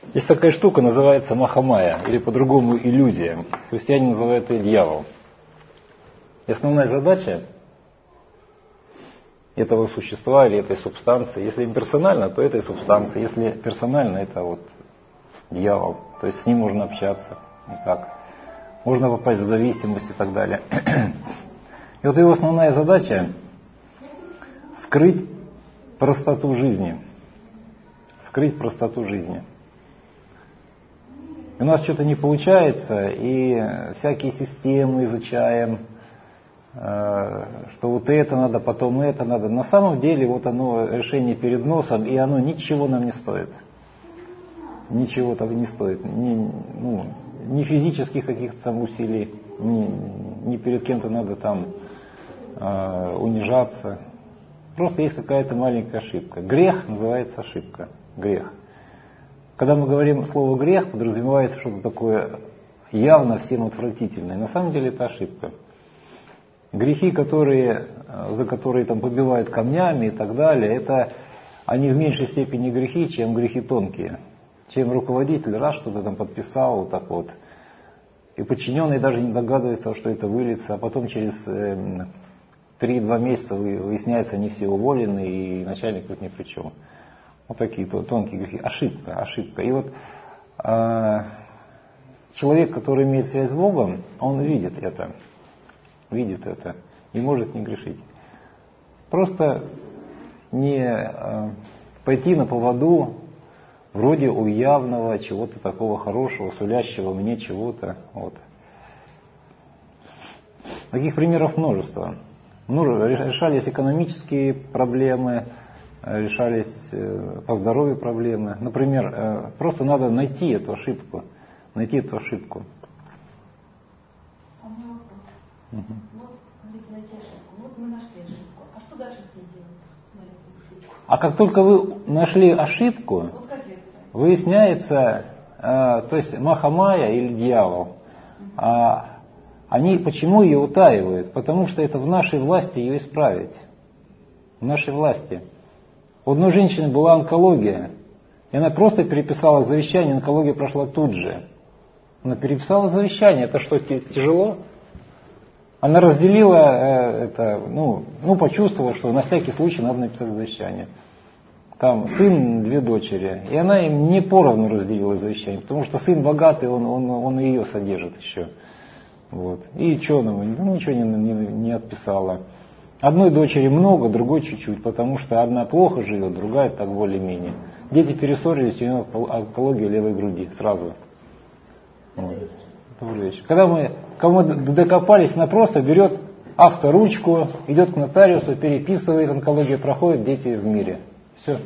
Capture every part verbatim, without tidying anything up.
Есть такая штука, называется Махамая, или по-другому иллюзия. Христиане называют ее дьявол. И основная задача этого существа или этой субстанции, если имперсонально, то этой субстанции, если персонально, это вот дьявол. То есть с ним можно общаться. Так. Можно попасть в зависимость и так далее. И вот его основная задача — скрыть простоту жизни. Скрыть простоту жизни. И у нас что-то не получается, и всякие системы изучаем, что вот это надо, потом это надо. На самом деле вот оно, решение перед носом, и оно ничего нам не стоит. Ничего того не стоит. Ни, ну, ни физических каких-то там усилий, ни, ни перед кем-то надо там э, унижаться. Просто есть какая-то маленькая ошибка. Грех называется ошибка. Грех. Когда мы говорим слово грех, подразумевается что-то такое явно всем отвратительное. На самом деле это ошибка. Грехи, которые, за которые там побивают камнями и так далее, это они в меньшей степени грехи, чем грехи тонкие. Чем руководитель раз что-то там подписал, вот так вот. И подчиненный даже не догадывается, что это выльется, а потом через э, три-два месяца выясняется, они все уволены, и начальник тут ни при чем. Вот такие тонкие грехи. Ошибка, ошибка. И вот э, человек, который имеет связь с Богом, он видит это. Видит это. Не может не грешить. Просто не э, пойти на поводу вроде у явного чего-то такого хорошего, сулящего мне чего-то. Вот. Таких примеров множество. Решались экономические проблемы, решались по здоровью проблемы. Например, просто надо найти эту ошибку. Найти эту ошибку. А у меня вопрос. Угу. Вот, говорите, найти ошибку. Вот мы нашли ошибку. А что дальше с ней делать? А как только вы нашли ошибку, вот как выясняется, э, то есть Махамая или дьявол, э, они почему ее утаивают? Потому что это в нашей власти ее исправить. В нашей власти. У одной женщины была онкология, и она просто переписала завещание, онкология прошла тут же. Она переписала завещание, это что, тяжело? Она разделила э, это, ну, ну, почувствовала, что на всякий случай надо написать завещание. Там сын, две дочери. И она им не поровну разделила завещание, потому что сын богатый, он, он, он и ее содержит еще. Вот. И что она, ну, ничего не, не, не отписала. Одной дочери много, другой чуть-чуть, потому что одна плохо живет, другая так более-менее. Дети перессорились, у нее онкология левой груди сразу. Вот. Когда мы, кому докопались, она просто берет авторучку, идет к нотариусу, переписывает, онкология проходит, дети в мире. Все.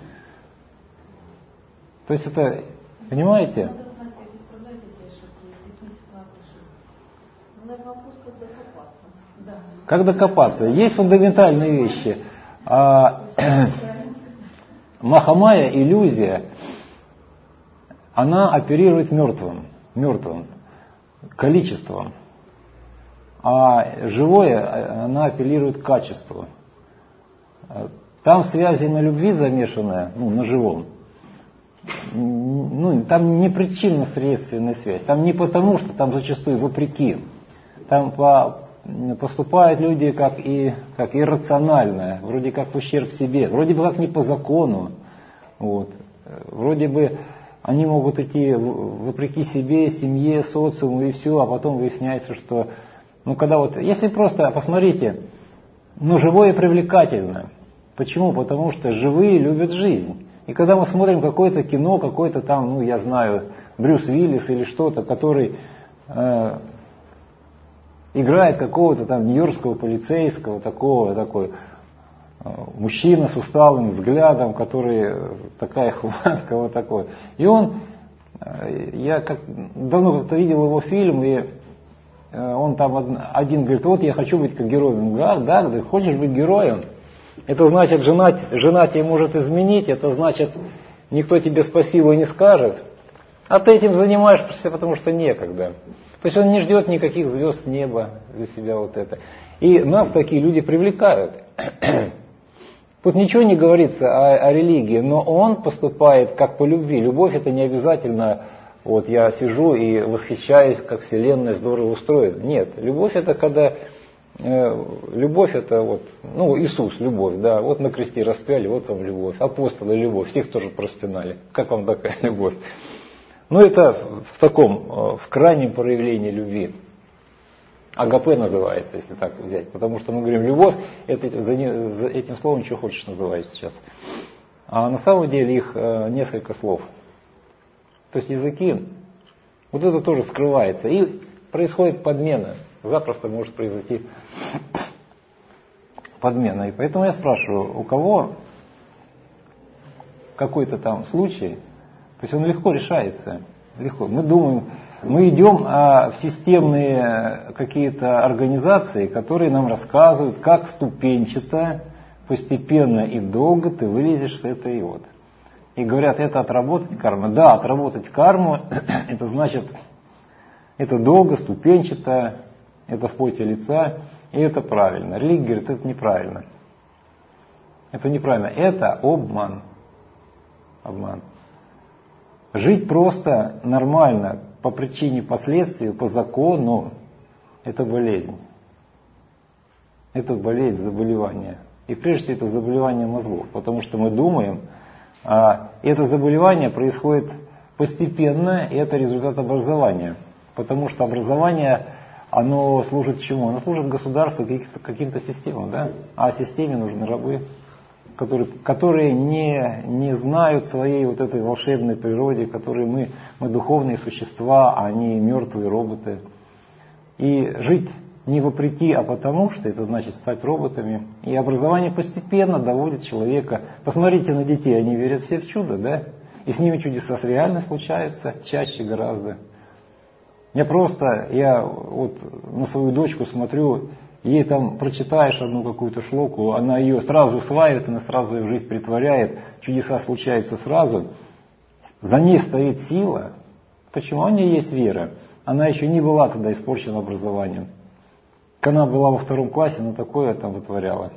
То есть это, понимаете? Надо знать, как исправлять эти ошибки, какие ситуации ошибки. Но это вопрос, как докопаться. Да. Как докопаться? Есть фундаментальные вещи. А, Махамая, иллюзия, она оперирует мертвым, мертвым, количеством. А живое, она апеллирует к качеству. Там связи на любви замешанная, ну, на живом. Ну, там не причинно-следственная связь. Там не потому, что там зачастую вопреки. Там по, поступают люди как, и, как иррационально, вроде как в ущерб себе, вроде бы как не по закону. Вот. Вроде бы они могут идти вопреки себе, семье, социуму и все, а потом выясняется, что... Ну, когда вот, если просто, посмотрите, ну, живое привлекательно. Почему? Потому что живые любят жизнь. И когда мы смотрим какое-то кино, какой-то там, ну, я знаю, Брюс Уиллис или что-то, который э, играет какого-то там нью-йоркского полицейского, такого, такой э, мужчина с усталым взглядом, который такая хватка, вот такой. И он, э, я как, давно как-то видел его фильм, и э, он там один говорит, вот я хочу быть как героем. Да, да, ты хочешь быть героем? Это значит, жена, жена тебе может изменить, это значит, никто тебе спасибо не скажет, а ты этим занимаешься, потому что некогда. То есть он не ждет никаких звезд с неба для себя вот это. И нас такие люди привлекают. Тут ничего не говорится о, о религии, но он поступает как по любви. Любовь это не обязательно, вот я сижу и восхищаюсь, как Вселенная здорово устроена. Нет, любовь это когда, э, любовь это вот, ну Иисус, любовь, да, вот на кресте распяли, вот вам любовь, апостолы любовь, всех тоже проспинали. Как вам такая любовь? Ну это в таком, в крайнем проявлении любви. Агапе называется, если так взять. Потому что мы говорим, любовь, это, за, не, за этим словом что хочешь называть сейчас. А на самом деле их э, несколько слов. То есть языки, вот это тоже скрывается. И происходит подмена. Запросто может произойти подмена. И поэтому я спрашиваю, у кого какой-то там случай, то есть он легко решается. Легко. Мы думаем, мы идем а, в системные какие-то организации, которые нам рассказывают, как ступенчато, постепенно и долго ты вылезешь с этой вот. И говорят, это отработать карму. Да, отработать карму, это значит, это долго, ступенчато, это в поте лица, и это правильно. Религия говорит, это неправильно. Это неправильно. Это обман. Обман. Жить просто нормально, по причине последствий, по закону, это болезнь. Это болезнь, заболевание. И прежде всего это заболевание мозгов, потому что мы думаем, а это заболевание происходит постепенно, и это результат образования. Потому что образование, оно служит чему? Оно служит государству, каким-то, каким-то системам, да? А системе нужны рабы, которые, которые не, не знают своей вот этой волшебной природе, которые мы, мы духовные существа, а они мертвые роботы. И жить не вопреки, а потому что это значит стать роботами. И образование постепенно доводит человека. Посмотрите на детей, они верят все в чудо, да? И с ними чудеса реально случаются, чаще гораздо. Я просто, я вот на свою дочку смотрю, ей там прочитаешь одну какую-то шлоку, она ее сразу усваивает, она сразу ее в жизнь притворяет, чудеса случаются сразу. За ней стоит сила. Почему? У нее есть вера. Она еще не была тогда испорчена образованием. Когда она была во втором классе, она такое там вытворяла.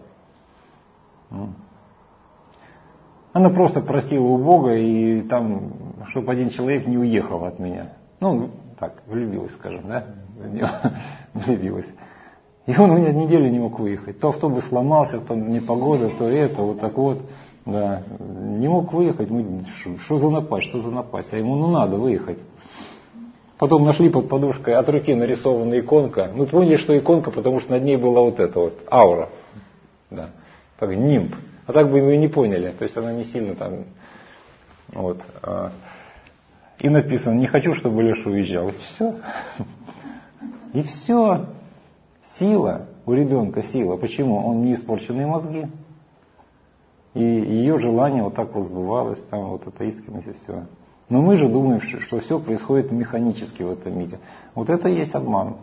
Она просто просила у Бога, и там, чтобы один человек не уехал от меня. Ну, так, влюбилась, скажем, да? Влюбилась. И он у меня неделю не мог выехать. То автобус сломался, то непогода, то это, вот так вот. Да. Не мог выехать. Что за напасть, что за напасть? А ему ну надо выехать. Потом нашли под подушкой от руки нарисованная иконка. Мы поняли, что иконка, потому что над ней была вот эта вот аура. Да. Так, нимб. А так бы мы и не поняли. То есть она не сильно там... Вот. И написано, не хочу, чтобы Леша уезжал. И все. И все. Сила, у ребенка сила. Почему? Он не испорченные мозги. И ее желание вот так вот сбывалось, там вот эта искренность и все. Но мы же думаем, что все происходит механически в этом мире. Вот это и есть обман.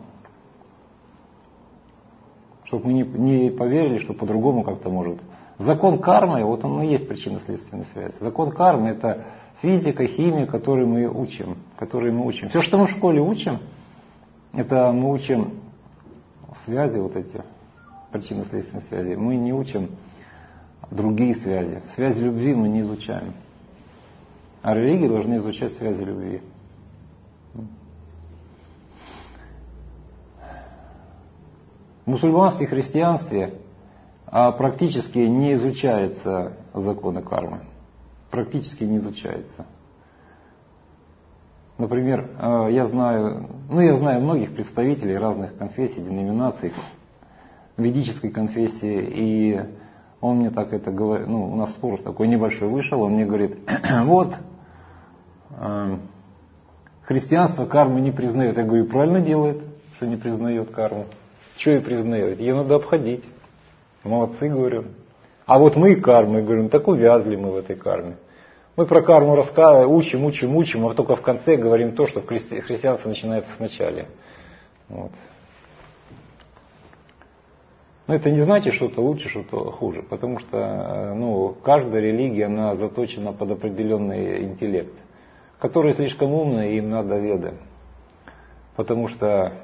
Чтобы мы не, не поверили, что по-другому как-то может. Закон кармы, вот он и есть причинно-следственная связь. Закон кармы это физика, химия, которые мы учим. Которые мы учим. Все, что мы в школе учим, это мы учим связи, вот эти причинно-следственные связи. Мы не учим другие связи. Связи любви мы не изучаем. А религии должны изучать связи любви. В мусульманстве и христианстве практически не изучаются законы кармы. Практически не изучается. Например, я знаю, ну я знаю многих представителей разных конфессий, деноминаций, ведической конфессии, и он мне так это говорит, ну у нас спор такой небольшой вышел, он мне говорит, вот, христианство карму не признает. Я говорю, правильно делает, что не признает карму. Что и признает? Ее надо обходить. Молодцы, говорю. А вот мы кармы, говорю, ну так увязли мы в этой карме. Мы про карму рассказываем, учим, учим, учим, а только в конце говорим то, что в христи... христианство начинается в начале. Вот. Но это не значит, что это лучше, что-то хуже, потому что ну, каждая религия, она заточена под определенный интеллект, который слишком умный, им надо веды. Потому что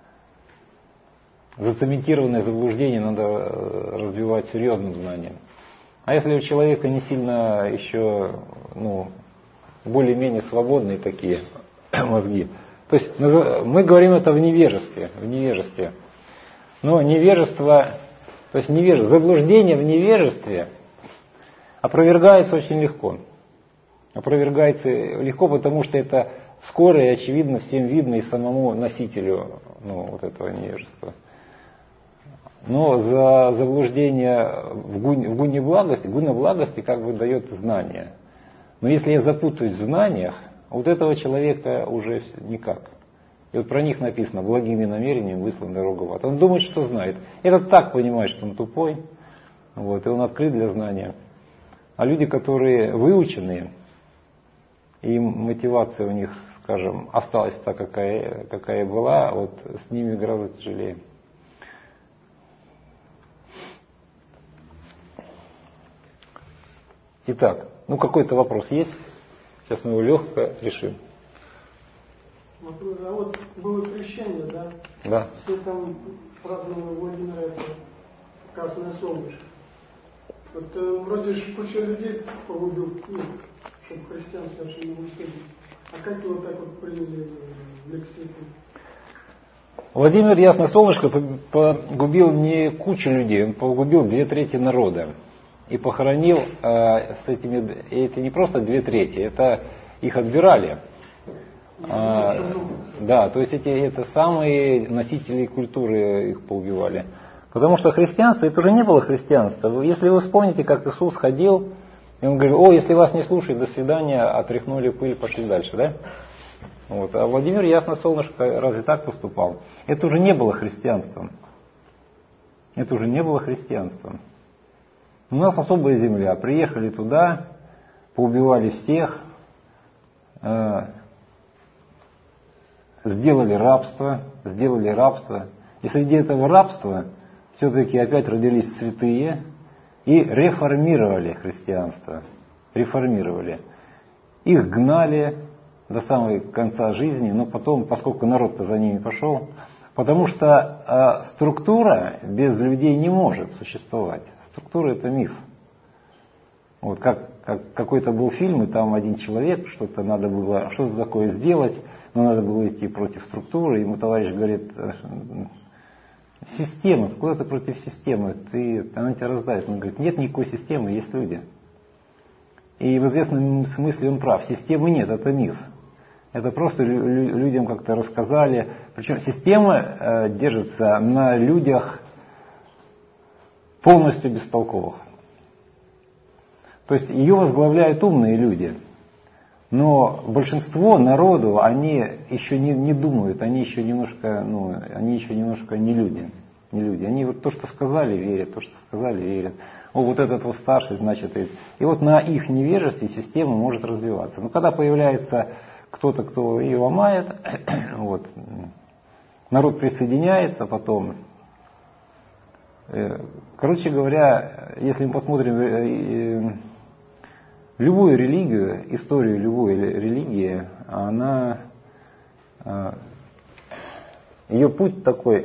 зацементированное заблуждение надо развивать серьезным знанием. А если у человека не сильно еще, ну, более-менее свободные такие мозги, то есть мы говорим это в невежестве, в невежестве. Но невежество, то есть невежество, заблуждение в невежестве опровергается очень легко. Опровергается легко, потому что это скоро и очевидно всем видно и самому носителю, ну, вот этого невежества. Но за заблуждение в гуне, в гуне благости, гуна благости как бы дает знание. Но если я запутаюсь в знаниях, вот этого человека уже никак. И вот про них написано: благими намерениями выслан дорогу в ад. Он думает, что знает. Этот так понимает, что он тупой, вот, и он открыт для знания. А люди, которые выученные, и мотивация у них, скажем, осталась так, какая, какая была, вот с ними гораздо тяжелее. Итак, ну какой-то вопрос есть? Сейчас мы его легко решим. А вот было крещение, да? Да. Все там праздновали Владимира, это красное солнышко. Вот э, вроде же куча людей погубил, ну, чтобы христианство вообще не высадить. А как его так вот приняли в лекции? Владимир Ясное Солнышко погубил не кучу людей, он погубил две трети народа. И похоронил э, с этими, и это не просто две трети, это их отбирали. А, да, то есть эти это самые носители культуры их поубивали. Потому что христианство, это уже не было христианство. Если вы вспомните, как Иисус ходил, и он говорил: о, если вас не слушают, до свидания, отряхнули пыль, пошли дальше, да? Вот. А Владимир Ясное Солнышко разве так поступал? Это уже не было христианством. Это уже не было христианством. У нас особая земля. Приехали туда, поубивали всех, э, сделали рабство, сделали рабство. И среди этого рабства все-таки опять родились святые и реформировали христианство. Реформировали. Их гнали до самого конца жизни, но потом, поскольку народ-то за ними пошел, потому что э, структура без людей не может существовать. Структура — это миф. Вот как, как какой-то был фильм, и там один человек, что-то надо было, что-то такое сделать, но надо было идти против структуры. Ему товарищ говорит: система, куда ты против системы? Ты, она тебя раздавит. Он говорит: нет никакой системы, есть люди. И в известном смысле он прав. Системы нет, это миф. Это просто лю- людям как-то рассказали. Причем система э, держится на людях полностью бестолковых. То есть ее возглавляют умные люди. Но большинство народу, они еще не, не думают, они еще немножко, ну, они еще немножко не люди. Не люди. Они вот то, что сказали, верят, то, что сказали, верят. О, вот этот вот старший, значит, и, и вот на их невежестве система может развиваться. Но когда появляется кто-то, кто ее ломает, вот, народ присоединяется потом. Короче говоря, если мы посмотрим любую религию, историю любой религии, она, ее путь такой,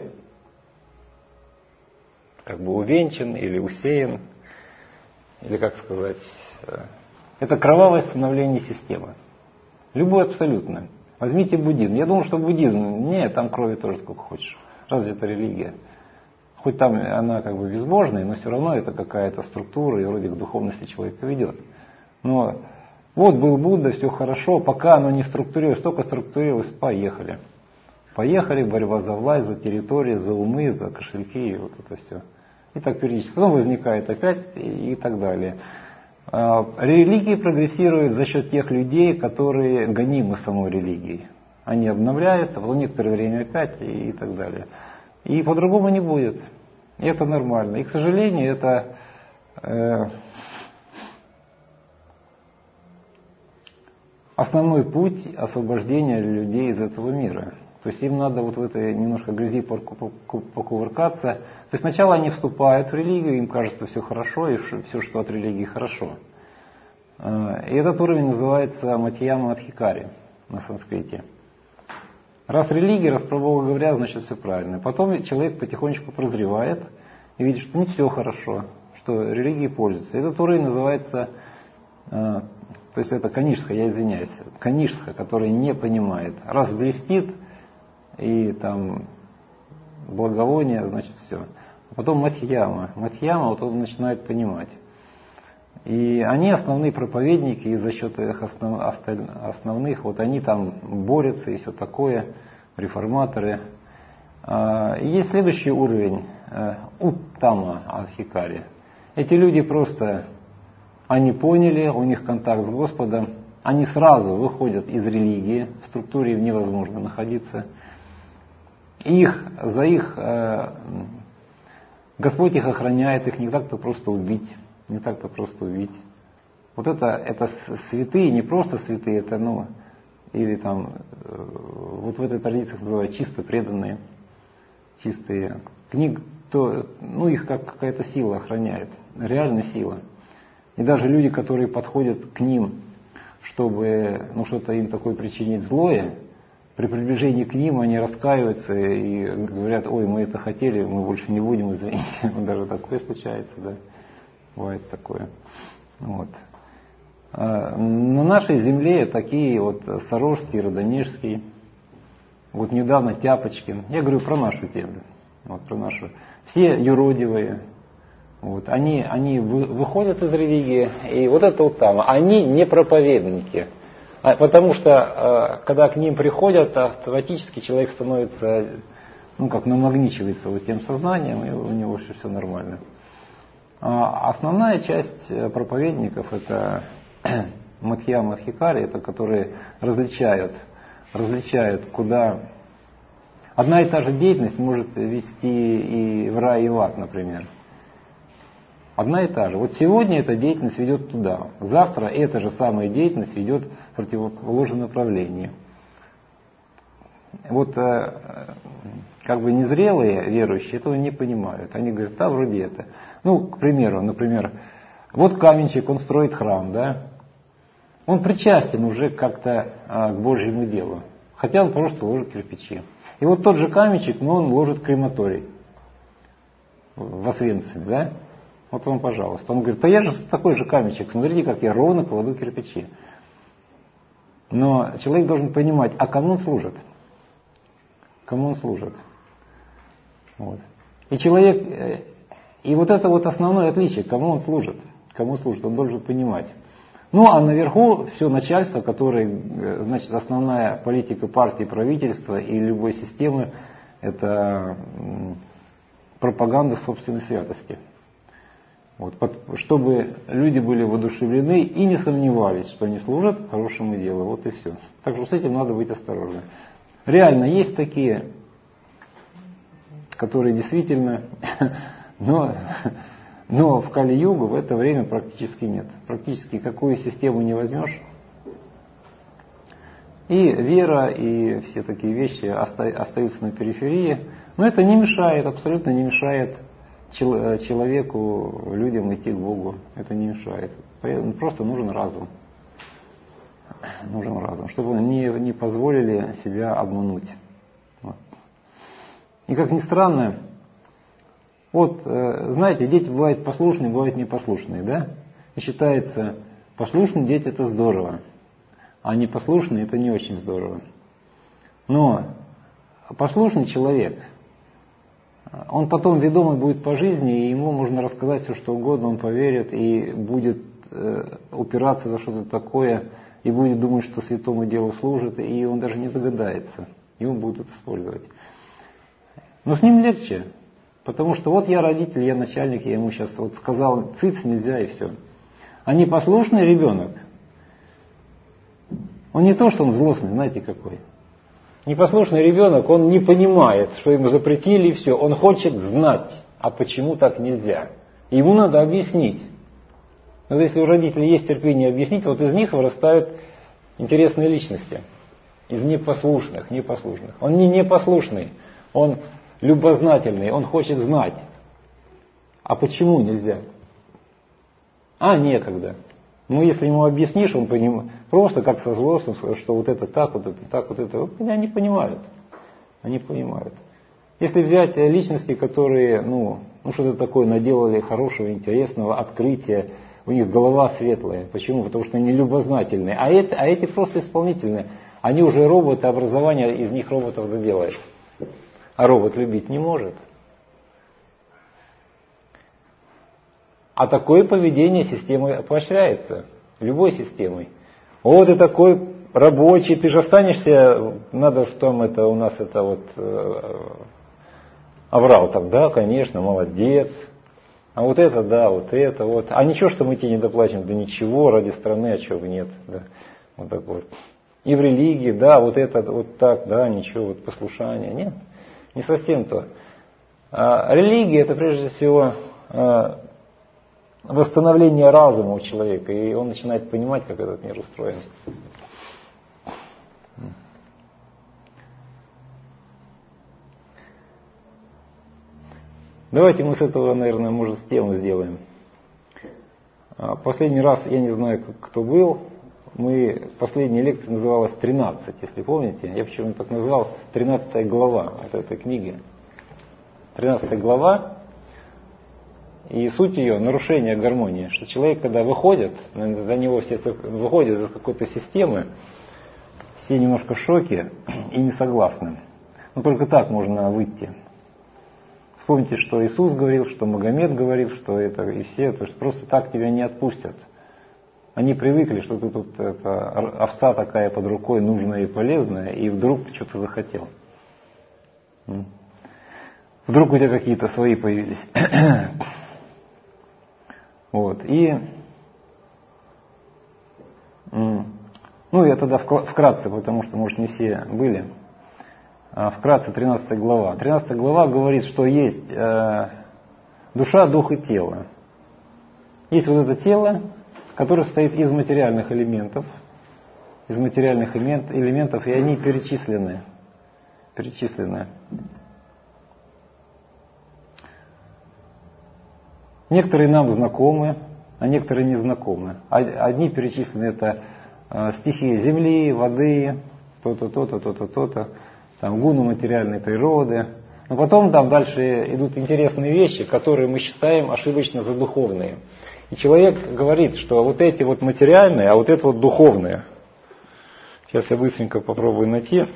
как бы увенчан или усеян, или как сказать, это кровавое становление системы. Любой абсолютно. Возьмите буддизм. Я думал, что буддизм, нет, там крови тоже сколько хочешь. Разве это религия? Хоть там она как бы безбожная, но все равно это какая-то структура, и вроде к духовности человека ведет. Но вот был Будда, все хорошо, пока оно не структурировалось, только структурировалось, поехали. Поехали, борьба за власть, за территорию, за умы, за кошельки, и вот это все. И так периодически. Потом возникает опять и, и так далее. Религии прогрессируют за счет тех людей, которые гонимы самой религией. Они обновляются, потом некоторое время опять и, и так далее. И по-другому не будет. И это нормально. И, к сожалению, это э, основной путь освобождения людей из этого мира. То есть им надо вот в этой немножко грязи покувыркаться. То есть сначала они вступают в религию, им кажется все хорошо, и все, что от религии, хорошо. И этот уровень называется Матьяма Адхикари на санскрите. Раз религия, раз Прабху говорят, значит все правильно. Потом человек потихонечку прозревает и видит, что не все хорошо, что религией пользуются. Этот уровень называется, э, то есть это канишха, я извиняюсь, канишха, который не понимает. Раз блестит и там благовоние, значит все. А потом матхьяма. Матхьяма, вот он начинает понимать. И они основные проповедники, и за счет их основ, основных, вот они там борются и все такое, реформаторы. И есть следующий уровень, уттама адхикари. Эти люди просто, они поняли, у них контакт с Господом, они сразу выходят из религии, в структуре невозможно находиться. Их, за их, Господь их охраняет, их не так-то просто убить. Не так-то просто убить. Вот это, это святые, не просто святые, это, ну, или там, вот в этой традиции называют чисто преданные, чистые. Книг, то, ну, их как какая-то сила охраняет, реальная сила. И даже люди, которые подходят к ним, чтобы, ну, что-то им такое причинить злое, при приближении к ним они раскаиваются и говорят: ой, мы это хотели, мы больше не будем, извините. Даже такое случается, да. Бывает такое. Вот. На нашей земле такие вот Сорожский, Радонежский, вот недавно Тяпочкин, я говорю про нашу землю, вот про нашу, все юродивые, вот, они, они вы, выходят из религии, и вот это вот там, они не проповедники, потому что когда к ним приходят, автоматически человек становится, ну как намагничивается вот тем сознанием, и у него все нормально. А основная часть проповедников это матхьяма, адхикари, это которые различают, различают, куда одна и та же деятельность может вести и в рай, и в ад, например. Одна и та же. Вот сегодня эта деятельность ведет туда, завтра эта же самая деятельность ведет в противоположном направлении. Вот как бы незрелые верующие этого не понимают. Они говорят: да, вроде это. Ну, к примеру, например, вот каменщик, он строит храм, да? Он причастен уже как-то а, к Божьему делу. Хотя он просто ложит кирпичи. И вот тот же каменщик, но он ложит крематорий в Освенциме, да? Вот вам, пожалуйста. Он говорит: а я же такой же каменщик, смотрите, как я ровно кладу кирпичи. Но человек должен понимать, а кому он служит? Кому он служит? Вот. И человек, и вот это вот основное отличие, кому он служит, кому служит, он должен понимать. Ну, а наверху все начальство, которое, значит, основная политика партии, правительства и любой системы, это пропаганда собственной святости. Вот, чтобы люди были воодушевлены и не сомневались, что они служат хорошему делу. Вот и все. Так что с этим надо быть осторожным. Реально есть такие, которые действительно, но, но в Кали-югу в это время практически нет. Практически какую систему не возьмешь. И вера, и все такие вещи остаются на периферии. Но это не мешает, абсолютно не мешает человеку, людям идти к Богу. Это не мешает. Просто нужен разум. Нужен разум, чтобы не, не позволили себя обмануть. Вот. И как ни странно, вот, знаете, дети бывают послушные, бывают непослушные, да? И считается, послушные дети это здорово, а непослушные это не очень здорово. Но послушный человек, он потом ведомый будет по жизни, и ему можно рассказать все, что угодно, он поверит и будет э, упираться за что-то такое, и будет думать, что святому делу служит, и он даже не догадается, его будут использовать. Но с ним легче, потому что вот я родитель, я начальник, я ему сейчас вот сказал, цыц, нельзя, и все. А непослушный ребенок, он не то, что он злостный, знаете какой. Непослушный ребенок, он не понимает, что ему запретили, и все. Он хочет знать, а почему так нельзя. И ему надо объяснить. Вот если у родителей есть терпение объяснить, вот из них вырастают интересные личности. Из непослушных, непослушных. Он не непослушный, он любознательный, он хочет знать. А почему нельзя? А некогда. Ну, если ему объяснишь, он понимает, просто как со злостным, что вот это так, вот это так, вот это. Вот они понимают. Они понимают. Если взять личности, которые ну, ну, что-то такое наделали хорошего, интересного, открытия, у них голова светлая. Почему? Потому что они любознательные. А, это, а эти просто исполнительные. Они уже роботы, образование из них роботов доделает. А робот любить не может. А такое поведение системой поощряется. Любой системой. О, ты такой рабочий, ты же останешься, надо в том, это у нас это вот э, оврал там, да, конечно, молодец. А вот это, да, вот это, вот. А ничего, что мы тебе не доплатим, да ничего, ради страны, а чего бы нет. Да. Вот так вот. И в религии, да, вот это, вот так, да, ничего, вот послушание. Нет, не совсем то. А религия это прежде всего а, восстановление разума у человека, и он начинает понимать, как этот мир устроен. Давайте мы с этого, наверное, может, тему сделаем. Последний раз, я не знаю, кто был, мы, последняя лекция называлась тринадцать, если помните. Я почему так назвал, тринадцатая глава вот этой книги. тринадцатая глава, и суть ее нарушение гармонии. Что человек, когда выходит, за него все выходят из какой-то системы, все немножко в шоке и не согласны. Но только так можно выйти. Вспомните, что Иисус говорил, что Магомед говорил, что это и все, то есть просто так тебя не отпустят. Они привыкли, что ты тут это, овца такая под рукой, нужная и полезная, и вдруг ты что-то захотел. Вдруг у тебя какие-то свои появились. Вот. И ну я тогда вкратце, потому что, может, не все были. Вкратце тринадцатая глава. тринадцатая глава говорит, что есть э, душа, дух и тело. Есть вот это тело, которое состоит из материальных элементов, из материальных элементов, и они перечислены. Перечислены. Некоторые нам знакомы, а некоторые не знакомы. Одни перечислены это э, стихии земли, воды, то-то, то-то, то-то, то-то. Там гуны материальной природы. Но потом там дальше идут интересные вещи, которые мы считаем ошибочно за духовные. И человек говорит, что вот эти вот материальные, а вот это вот духовные. Сейчас я быстренько попробую найти.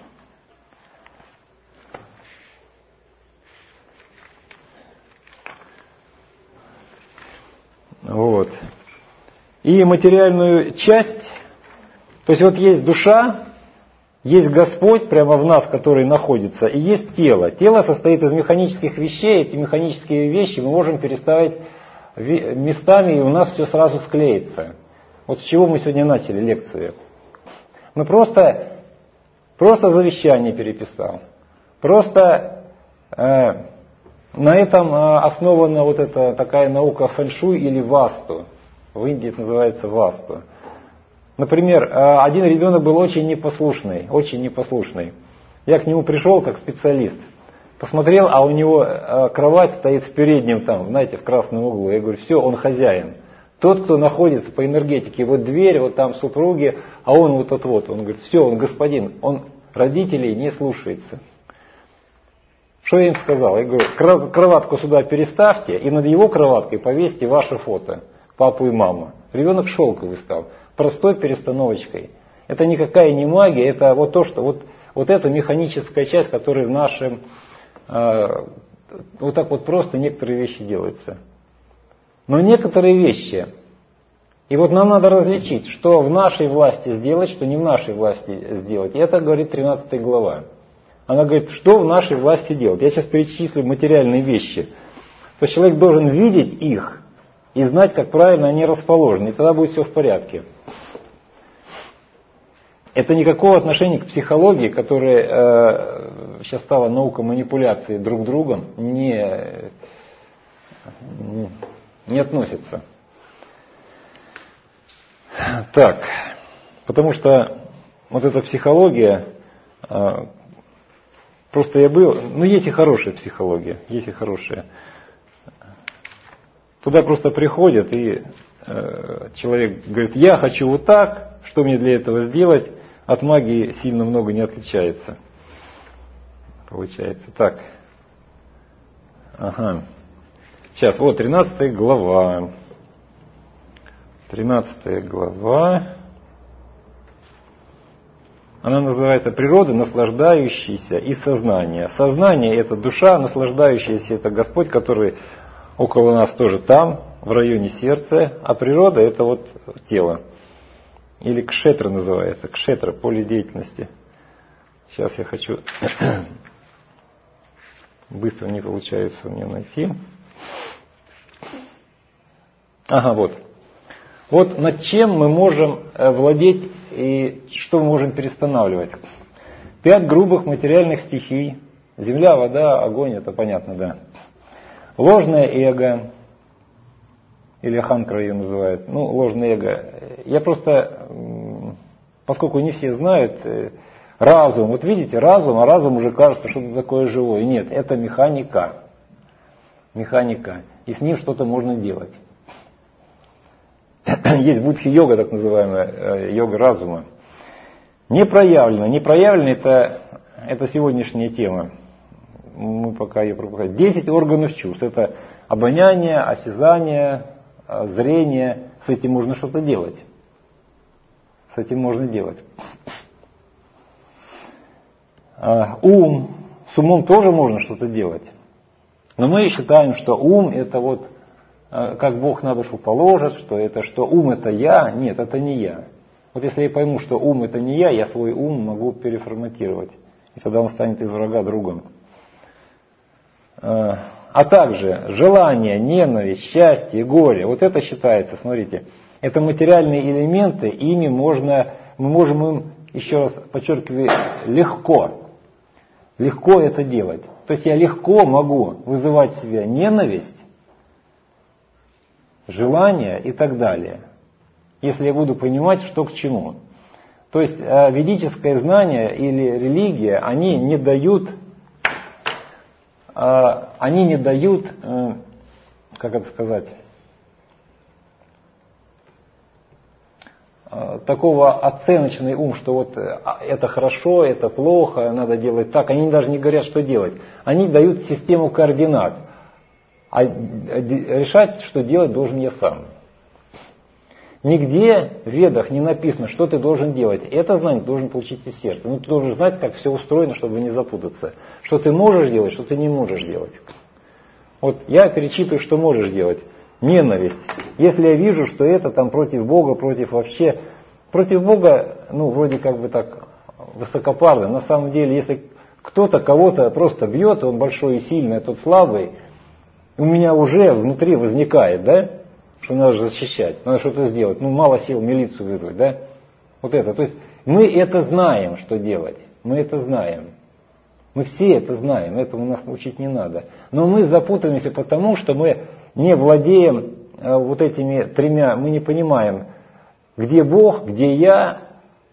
Вот. И материальную часть, то есть вот есть душа, есть Господь прямо в нас, который находится, и есть тело. Тело состоит из механических вещей, эти механические вещи мы можем переставить местами, и у нас все сразу склеится. Вот с чего мы сегодня начали лекцию. Мы просто, просто завещание переписал. Просто э, на этом э, основана вот эта такая наука фэншуй или васту. В Индии это называется васту. Например, один ребенок был очень непослушный, очень непослушный. Я к нему пришел как специалист, посмотрел, а у него кровать стоит в переднем, там, знаете, в красном углу. Я говорю, все, он хозяин. Тот, кто находится по энергетике, вот дверь, вот там супруги, а он вот тот вот. Он говорит, все, он господин, он родителей не слушается. Что я им сказал? Я говорю, кроватку сюда переставьте, и над его кроваткой повесьте ваше фото, папу и маму. Ребенок шелковый стал. Простой перестановочкой. Это никакая не магия, это вот то, что вот, вот эта механическая часть, которая в нашем э, вот так вот просто некоторые вещи делаются. Но некоторые вещи, и вот нам надо различить, что в нашей власти сделать, что не в нашей власти сделать. И это говорит тринадцатая глава. Она говорит, что в нашей власти делать. Я сейчас перечислю материальные вещи. То есть человек должен видеть их и знать, как правильно они расположены, и тогда будет все в порядке. Это никакого отношения к психологии, которая э, сейчас стала наука манипуляции друг другом, не, не относится. Так, потому что вот эта психология, э, просто я был, ну есть и хорошая психология, есть и хорошая. Туда просто приходят, и э, человек говорит, я хочу вот так, что мне для этого сделать? От магии сильно много не отличается. получается. Так. Ага. Сейчас, вот тринадцатая глава. тринадцатая глава. Она называется «Природа, наслаждающаяся и сознание». Сознание – это душа, наслаждающаяся – это Господь, который около нас тоже там, в районе сердца, а природа – это вот тело. Или кшетра называется, кшетра, поле деятельности. Сейчас я хочу, быстро не получается у меня найти. Ага, вот. Вот над чем мы можем владеть и что мы можем перестанавливать. Пять грубых материальных стихий. Земля, вода, огонь, это понятно, да. Ложное эго, или Аханкара ее называют, ну, ложное эго. Я просто, поскольку не все знают, разум, вот видите, разум, а разум уже кажется что-то такое живое. Нет, это механика. Механика. И с ним что-то можно делать. Есть будхи-йога, так называемая, йога разума. Не проявлено. Не проявлено это, это сегодняшняя тема. Мы пока ее пропускаем. Десять органов чувств. Это обоняние, осязание, зрение. С этим можно что-то делать. С этим можно делать. Ум. С умом тоже можно что-то делать. Но мы считаем, что ум это вот как Бог на душу положит, что это что ум это я. Нет, это не я. Вот если я пойму, что ум это не я, я свой ум могу переформатировать. И тогда он станет из врага другом. А также желание, ненависть, счастье, горе. Вот это считается, смотрите, это материальные элементы, ими можно, мы можем им, еще раз подчеркиваю, легко. Легко это делать. То есть я легко могу вызывать в себе ненависть, желание и так далее, если я буду понимать, что к чему. То есть ведическое знание или религия, они не дают, они не дают, как это сказать, такого оценочный ум, что вот это хорошо, это плохо, надо делать так. Они даже не говорят, что делать. Они дают систему координат. А решать, что делать, должен я сам. Нигде в ведах не написано, что ты должен делать. Это знание ты должен получить из сердца. Ну, ты должен знать, как все устроено, чтобы не запутаться. Что ты можешь делать, что ты не можешь делать. Вот я перечитываю, что можешь делать. Ненависть. Если я вижу, что это там против Бога, против вообще... Против Бога, ну, вроде как бы так высокопарно. На самом деле, если кто-то кого-то просто бьет, он большой и сильный, а тот слабый, у меня уже внутри возникает, да, что надо защищать, надо что-то сделать. Ну, мало сил милицию вызвать, да. Вот это. То есть мы это знаем, что делать. Мы это знаем. Мы все это знаем, этому нас учить не надо. Но мы запутаемся потому, что мы не владеем вот этими тремя, мы не понимаем, где Бог, где я,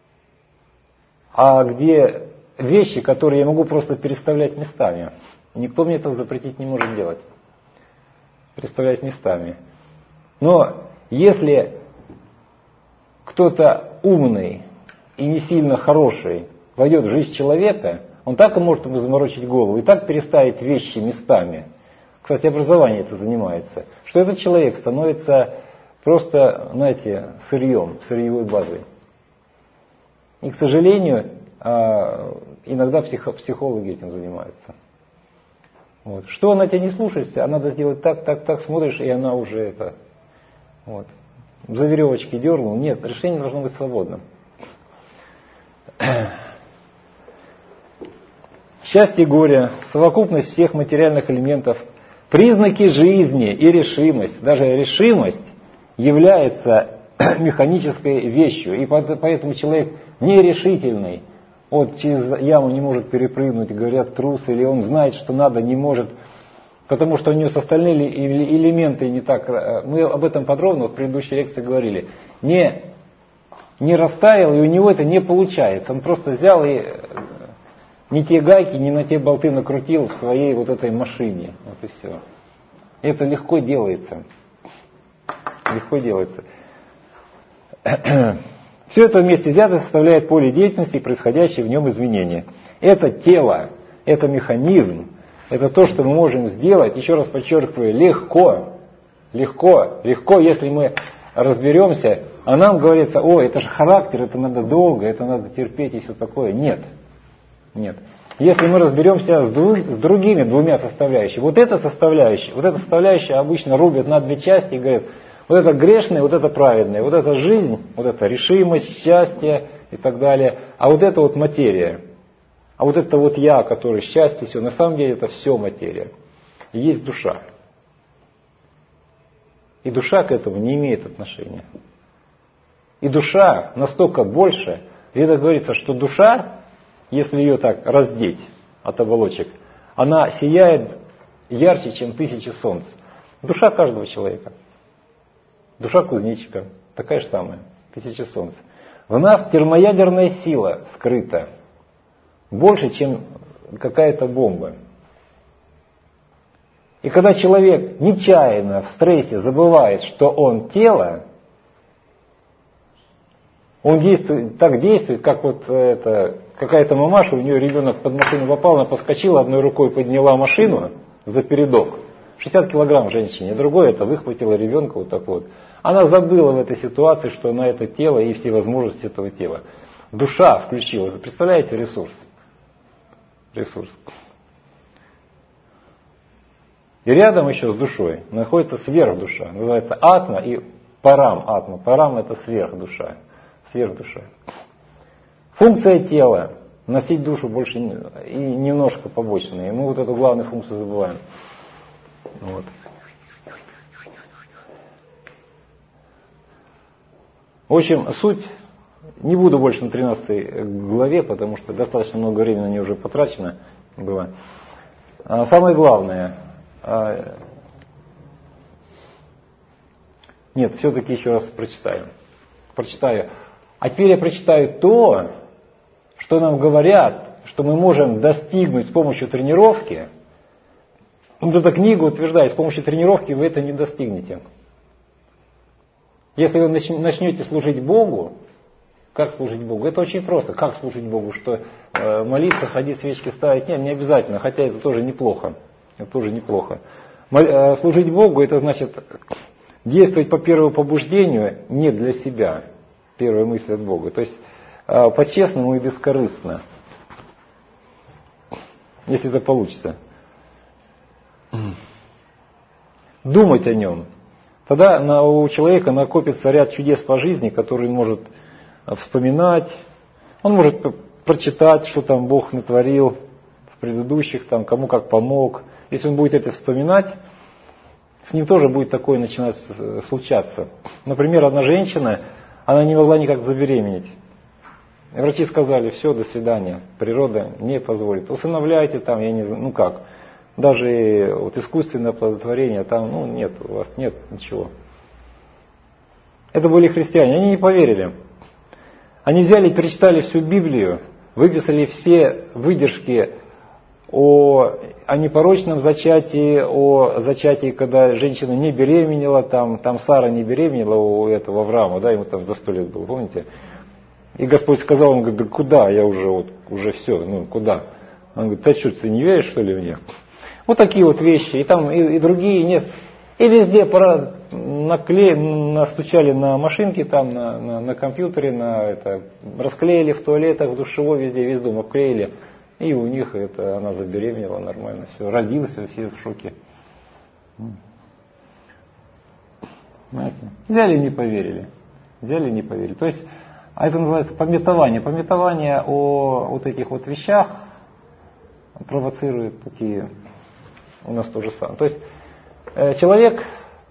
а где вещи, которые я могу просто переставлять местами. Никто мне это запретить не может делать. Переставлять местами. Но если кто-то умный и не сильно хороший войдет в жизнь человека, он так и может ему заморочить голову, и так переставить вещи местами. Кстати, образование это занимается. Что этот человек становится просто, знаете, сырьем, сырьевой базой. И, к сожалению, иногда психологи этим занимаются. Вот. Что она тебя не слушается, а надо сделать так, так, так, смотришь, и она уже это... Вот. За веревочки дернул. Нет, решение должно быть свободным. Счастье и горе, совокупность всех материальных элементов, признаки жизни и решимость. Даже решимость является механической вещью. И поэтому человек нерешительный. Вот через яму не может перепрыгнуть, говорят, трус, или он знает, что надо, не может, потому что у него с остальными элементы не так. Мы об этом подробно в предыдущей лекции говорили. Не, не растаял, и у него это не получается. Он просто взял и не те гайки, не на те болты накрутил в своей вот этой машине. Вот и все. Это легко делается. Легко делается. Все это вместе взято составляет поле деятельности и происходящие в нем изменения. Это тело, это механизм, это то, что мы можем сделать, еще раз подчеркиваю, легко, легко, легко, если мы разберемся, а нам говорится, о, это же характер, это надо долго, это надо терпеть и все такое. Нет, нет. Если мы разберемся с, дву, с другими двумя составляющими, вот эта составляющая, вот эта составляющая обычно рубят на две части и говорят, вот это грешное, вот это праведное, вот это жизнь, вот это решимость, счастье и так далее, а вот это вот материя. А вот это вот я, который счастье, все, на самом деле это все материя. И есть душа. И душа к этому не имеет отношения. И душа настолько больше, и это говорится, что душа, если ее так раздеть от оболочек, она сияет ярче, чем тысячи солнц. Душа каждого человека. Душа кузнечика, такая же самая, тысячи солнц. В нас термоядерная сила скрыта. Больше, чем какая-то бомба. И когда человек нечаянно в стрессе забывает, что он тело, он действует, так действует, как вот это, какая-то мамаша, у нее ребенок под машину попал, она поскочила, одной рукой подняла машину за передок. шестьдесят килограмм женщине, другой это выхватила ребенка вот так вот. Она забыла в этой ситуации, что она это тело и все возможности этого тела. Душа включилась. Вы представляете ресурс? Ресурс. И рядом еще с душой находится сверхдуша. Называется атма и парам. Атма. Парам это сверхдуша. Сверхдуша. Функция тела носить душу больше и немножко побочные. Мы вот эту главную функцию забываем. Вот. В общем, суть, не буду больше на тринадцатой главе, потому что достаточно много времени на нее уже потрачено было. А самое главное, а, нет, все-таки еще раз прочитаю. Прочитаю. А теперь я прочитаю то, что нам говорят, что мы можем достигнуть с помощью тренировки. Вот эта книга утверждает, с помощью тренировки вы это не достигнете. Если вы начнете служить Богу, как служить Богу? Это очень просто. Как служить Богу? Что э, молиться, ходить, свечки ставить? Нет, не обязательно, хотя это тоже неплохо. Это тоже неплохо. Мол, э, служить Богу, это значит действовать по первому побуждению не для себя. Первая мысль от Бога. То есть э, по-честному и бескорыстно. Если это получится. Думать о нем. Тогда на, у человека накопится ряд чудес по жизни, которые он может вспоминать. Он может прочитать, что там Бог натворил в предыдущих, там, кому как помог. Если он будет это вспоминать, с ним тоже будет такое начинать случаться. Например, одна женщина, она не могла никак забеременеть. Врачи сказали, все, до свидания, природа не позволит. Усыновляйте там, я не знаю, ну как. Даже вот искусственное оплодотворение, там, ну нет, у вас нет ничего. Это были христиане, они не поверили. Они взяли и перечитали всю Библию, выписали все выдержки о, о непорочном зачатии, о зачатии, когда женщина не беременела, там, там Сара не беременела у этого Авраама, да, ему там за сто лет было, помните? И Господь сказал, он говорит, да куда, я уже, вот, уже все, ну куда? Он говорит, ты что, ты не веришь, что ли, мне? Вот такие вот вещи, и там и, и другие нет. И везде пора накле... настучали на машинке, там, на, на, на компьютере, на это, расклеили в туалетах, в душевой, везде, весь дом обклеили. И у них это, она забеременела нормально, все, родился, все в шоке. Знаете? Взяли и не поверили. Взяли и не поверили. То есть, а это называется памятование. Памятование о вот этих вот вещах провоцирует такие... У нас то же самое. То есть э, человек,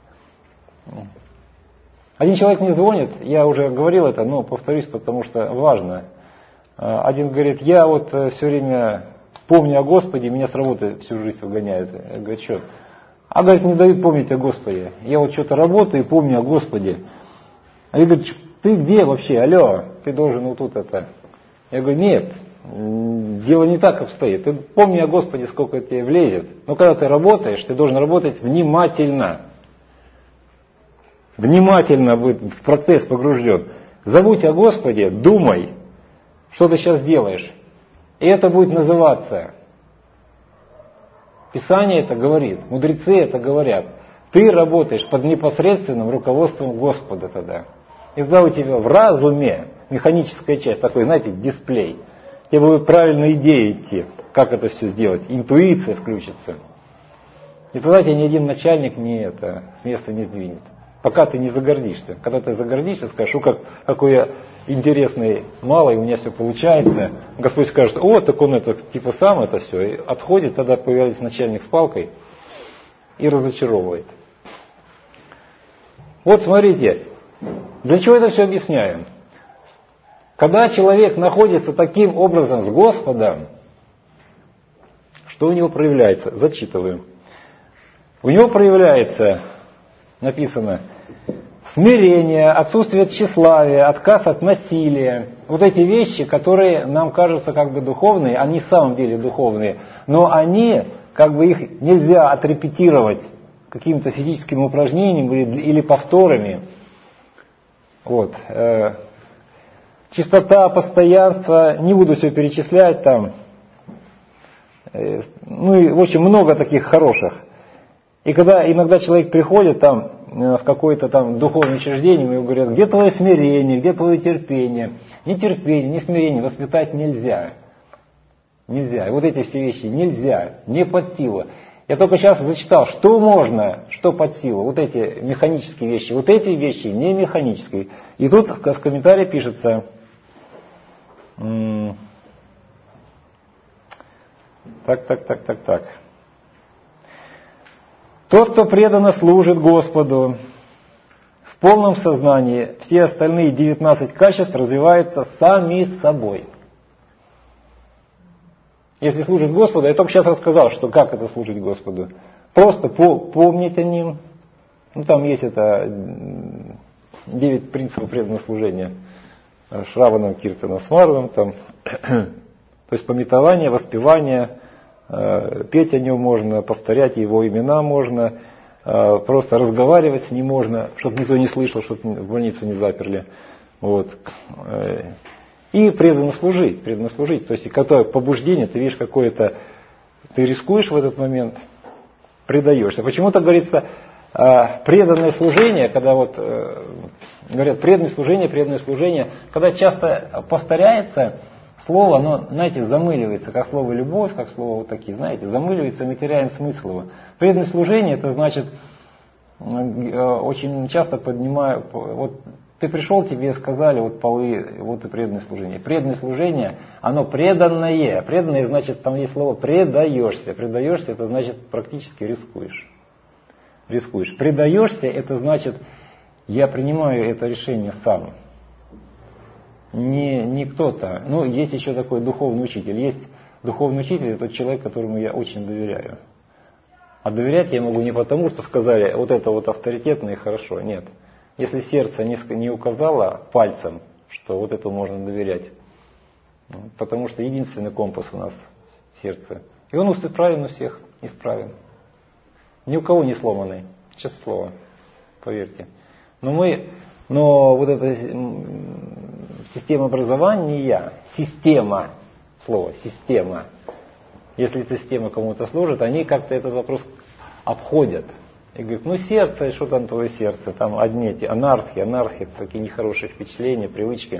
один человек мне звонит, я уже говорил это, но повторюсь, потому что важно. Э, один говорит, я вот э, все время помню о Господе, меня с работы всю жизнь выгоняют. Я говорю, что? А говорит, не дают помнить о Господе. Я вот что-то работаю и помню о Господе. А я говорю, ты где вообще? Алло, ты должен вот тут это. Я говорю, нет. Дело не так обстоит. Ты помни о Господе, сколько тебе влезет. Но когда ты работаешь, ты должен работать внимательно. Внимательно быть в процесс погружен. Забудь о Господе, думай, что ты сейчас делаешь. И это будет называться Писание это говорит, мудрецы это говорят. Ты работаешь под непосредственным руководством Господа тогда. И когда у тебя в разуме механическая часть, такой, знаете, дисплей, тебе будет правильная идея идти, как это все сделать, интуиция включится. И тогда тебя ни один начальник не это, с места не сдвинет. Пока ты не загордишься. Когда ты загордишься, скажешь, о, как, какой я интересный, малый, у меня все получается. Господь скажет, о, так он это, типа сам это все. И отходит, тогда появляется начальник с палкой и разочаровывает. Вот смотрите, для чего это все объясняем? Когда человек находится таким образом с Господом, что у него проявляется? Зачитываем. У него проявляется, написано, смирение, отсутствие тщеславия, отказ от насилия. Вот эти вещи, которые нам кажутся как бы духовные, они в самом деле духовные, но они, как бы их нельзя отрепетировать каким-то физическим упражнением или, или повторами. Вот. Чистота, постоянство, не буду все перечислять там. Ну и, в общем, много таких хороших. И когда иногда человек приходит там в какое-то там духовное учреждение, ему говорят, где твое смирение, где твое терпение? Ни терпение, ни смирение воспитать нельзя. Нельзя. И вот эти все вещи нельзя, не под силу. Я только сейчас зачитал, что можно, что под силу. Вот эти механические вещи, вот эти вещи не механические. И тут в комментарии пишется, так, так, так, так, так. Тот, кто преданно служит Господу в полном сознании, все остальные девятнадцать качеств развиваются сами собой. Если служит Господу, я только сейчас рассказал, что как это служить Господу. Просто по, помнить о Нем. Ну там есть это девять принципов преданного служения. Шраваном, Киртаном, Смараном. Там. То есть пометование, воспевание, петь о Нем можно, повторять Его имена можно, просто разговаривать с Ним можно, чтобы никто не слышал, чтобы в больницу не заперли. Вот. И преданно служить, преданно служить. То есть, когда побуждение, ты видишь какое-то, ты рискуешь в этот момент, предаешься. Почему-то говорится, преданное служение, когда вот говорят преданное служение, преданное служение, когда часто повторяется слово, оно, знаете, замыливается, как слово любовь, как слово вот такие, знаете, замыливается, мы теряем смысл его. Преданное служение, это значит, очень часто поднимаю, вот ты пришел, тебе сказали, вот полы, вот и преданное служение. Преданное служение, оно преданное. Преданное значит, там есть слово предаешься. Предаешься, это значит практически рискуешь. Рискуешь. Предаешься, это значит, я принимаю это решение сам. Не, не кто-то. Ну, есть еще такой духовный учитель. Есть духовный учитель, это человек, которому я очень доверяю. А доверять я могу не потому, что сказали, вот это вот авторитетно и хорошо. Нет. Если сердце не указало пальцем, что вот это можно доверять, потому что единственный компас у нас сердце. И он исправен у всех, исправен. Ни у кого не сломанный, честное слово, поверьте. Но мы, но вот эта система образования, система, слово, система, если эта система кому-то служит, они как-то этот вопрос обходят. И говорит, ну сердце, что там твое сердце? Там одни эти анархии, анархии, такие нехорошие впечатления, привычки.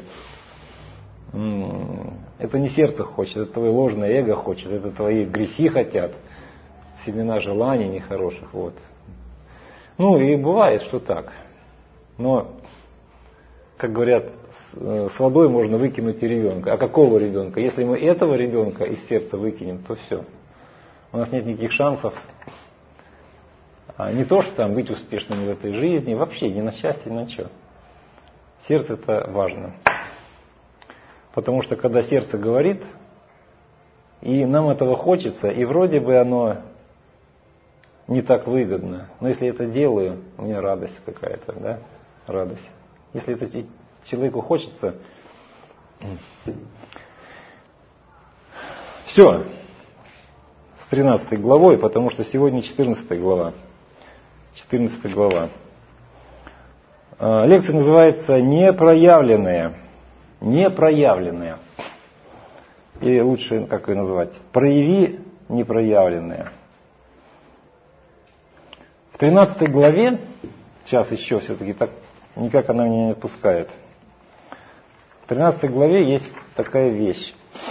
Это не сердце хочет, это твое ложное эго хочет, это твои грехи хотят, семена желаний нехороших. Вот. Ну и бывает, что так. Но, как говорят, с водой можно выкинуть и ребенка. А какого ребенка? Если мы этого ребенка из сердца выкинем, то все. У нас нет никаких шансов. Не то, что там быть успешными в этой жизни, вообще ни на счастье, ни на что. Сердце это важно. Потому что когда сердце говорит, и нам этого хочется, и вроде бы оно не так выгодно, но если это делаю, у меня радость какая-то, да, радость. Если это человеку хочется, все, с тринадцатой главой, потому что сегодня четырнадцатая глава. четырнадцатая глава. Лекция называется «Непроявленные». Непроявленные. Или лучше, как ее назвать? «Прояви непроявленные». В тринадцатой главе, сейчас еще все-таки так, никак она меня не отпускает. В тринадцатой главе есть такая вещь.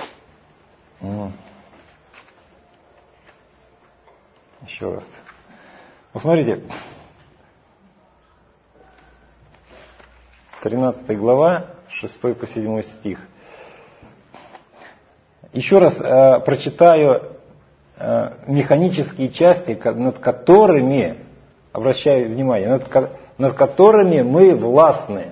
Еще раз. Посмотрите. тринадцатая глава, шестой по седьмой стих. Еще раз э, прочитаю э, механические части, над которыми, обращаю внимание, над, над которыми мы властны.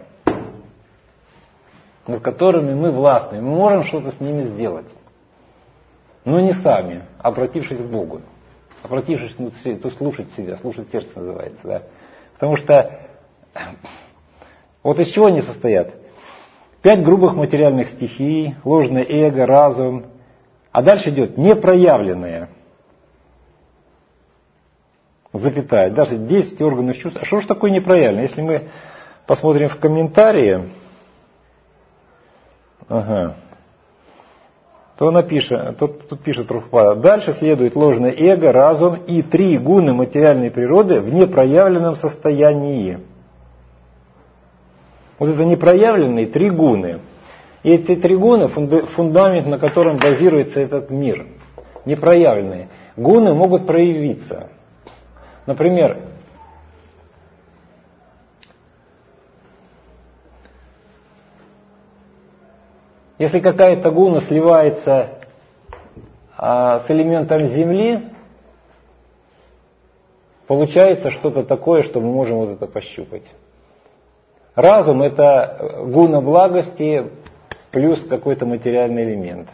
Над которыми мы властны. Мы можем что-то с ними сделать. Но не сами, обратившись к Богу. Обратившись, ну, то слушать себя, слушать сердце называется. Да? Потому что вот из чего они состоят? Пять грубых материальных стихий, ложное эго, разум. А дальше идет непроявленное. Запятая. Даже десять органов чувств. А что же такое непроявленное? Если мы посмотрим в комментарии, ага, то напишет, тут, тут пишет Прабхупада. Дальше следует ложное эго, разум и три гуны материальной природы в непроявленном состоянии. Вот это непроявленные три гуны. И эти три гуны фундамент, на котором базируется этот мир. Непроявленные. Гуны могут проявиться. Например, если какая-то гуна сливается а, с элементом Земли, получается что-то такое, что мы можем вот это пощупать. Разум – это гуна благости плюс какой-то материальный элемент.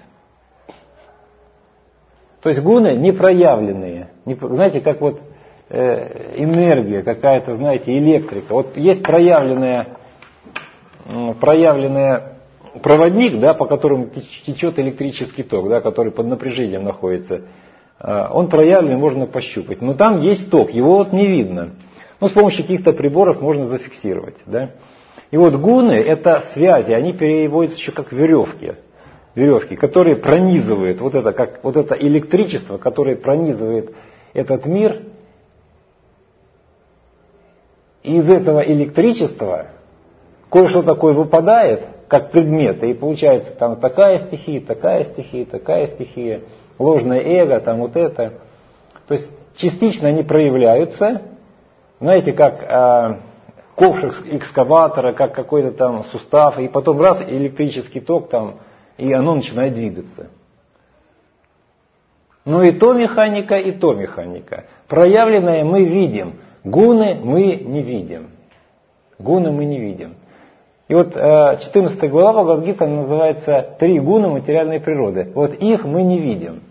То есть гуны непроявленные. Не, знаете, как вот э, энергия какая-то, знаете, электрика. Вот есть проявленная, проявленная проводник, да, по которому течет электрический ток, да, который под напряжением находится. Он проявленный, можно пощупать. Но там есть ток, его вот не видно. Но с помощью каких-то приборов можно зафиксировать. Да? И вот гуны – это связи, они переводятся еще как веревки. Веревки, которые пронизывают, вот это, как, вот это электричество, которое пронизывает этот мир. И из этого электричества кое-что такое выпадает, как предметы, и получается там такая стихия, такая стихия, такая стихия, ложное эго, там вот это. То есть частично они проявляются, знаете, как э, ковшик экскаватора, как какой-то там сустав, и потом раз электрический ток там, и оно начинает двигаться. Но и то механика, и то механика. Проявленное мы видим, гуны мы не видим. Гуны мы не видим. И вот четырнадцатая глава Бхагавад-гиты называется «Три гуна материальной природы». Вот их мы не видим.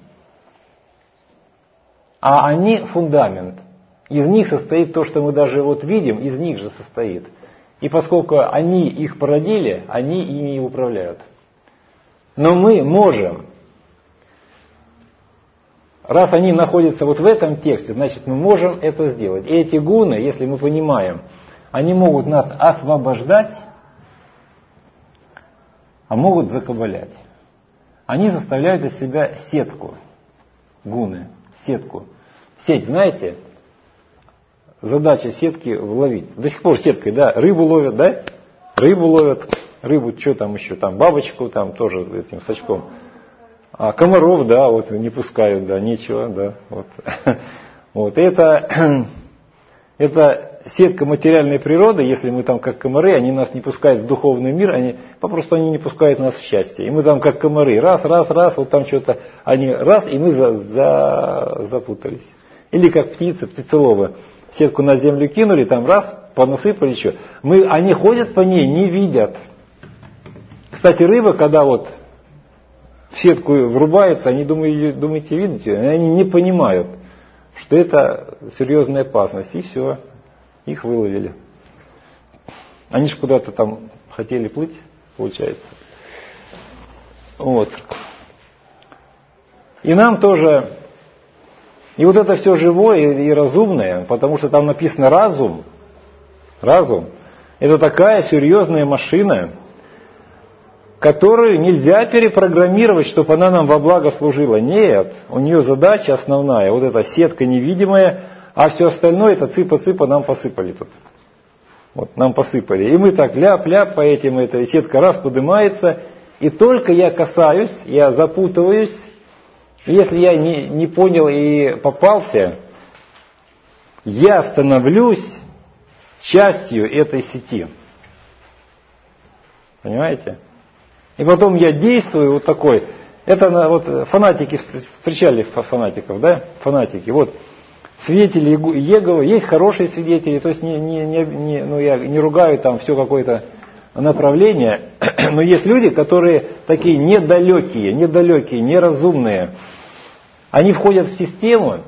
А они фундамент. Из них состоит то, что мы даже вот видим, из них же состоит. И поскольку они их породили, они ими и управляют. Но мы можем. Раз они находятся вот в этом тексте, значит мы можем это сделать. И эти гуны, если мы понимаем, они могут нас освобождать, а могут закабалять. Они заставляют из себя сетку. Гуны. Сетку. Сеть, знаете? Задача сетки вловить. До сих пор сеткой, да, рыбу ловят, да? Рыбу ловят. Рыбу, что там еще? Там бабочку, там тоже этим сачком. А комаров, да, вот не пускают, да, ничего, да. Вот. Вот. Это, это сетка материальной природы, если мы там как комары, они нас не пускают в духовный мир, они попросту они не пускают нас в счастье. И мы там как комары, раз, раз, раз, вот там что-то, они раз, и мы за, за, запутались. Или как птицы, птицеловы. Сетку на землю кинули, там раз, понасыпали что. Мы, они ходят по ней, не видят. Кстати, рыба, когда вот в сетку врубается, они думают, думаете, видите, они не понимают, что это серьезная опасность. И все, их выловили. Они же куда-то там хотели плыть, получается. Вот. И нам тоже, и вот это все живое и разумное, потому что там написано разум. Разум. Это такая серьезная машина, которую нельзя перепрограммировать, чтобы она нам во благо служила. Нет, у нее задача основная, вот эта сетка невидимая, А все остальное это цыпа-цыпа нам посыпали тут. Вот, нам посыпали. И мы так ляп-ляп по этим, эта сетка раз поднимается, и только я касаюсь, я запутываюсь, если я не, не понял и попался, я становлюсь частью этой сети. Понимаете? И потом я действую вот такой. Это вот фанатики, встречали фанатиков, да? Фанатики. Вот свидетели Иеговы, есть хорошие свидетели, то есть не, не, не, не, ну, я не ругаю там все какое-то направление, но есть люди, которые такие недалекие, недалекие, неразумные. Они входят в систему,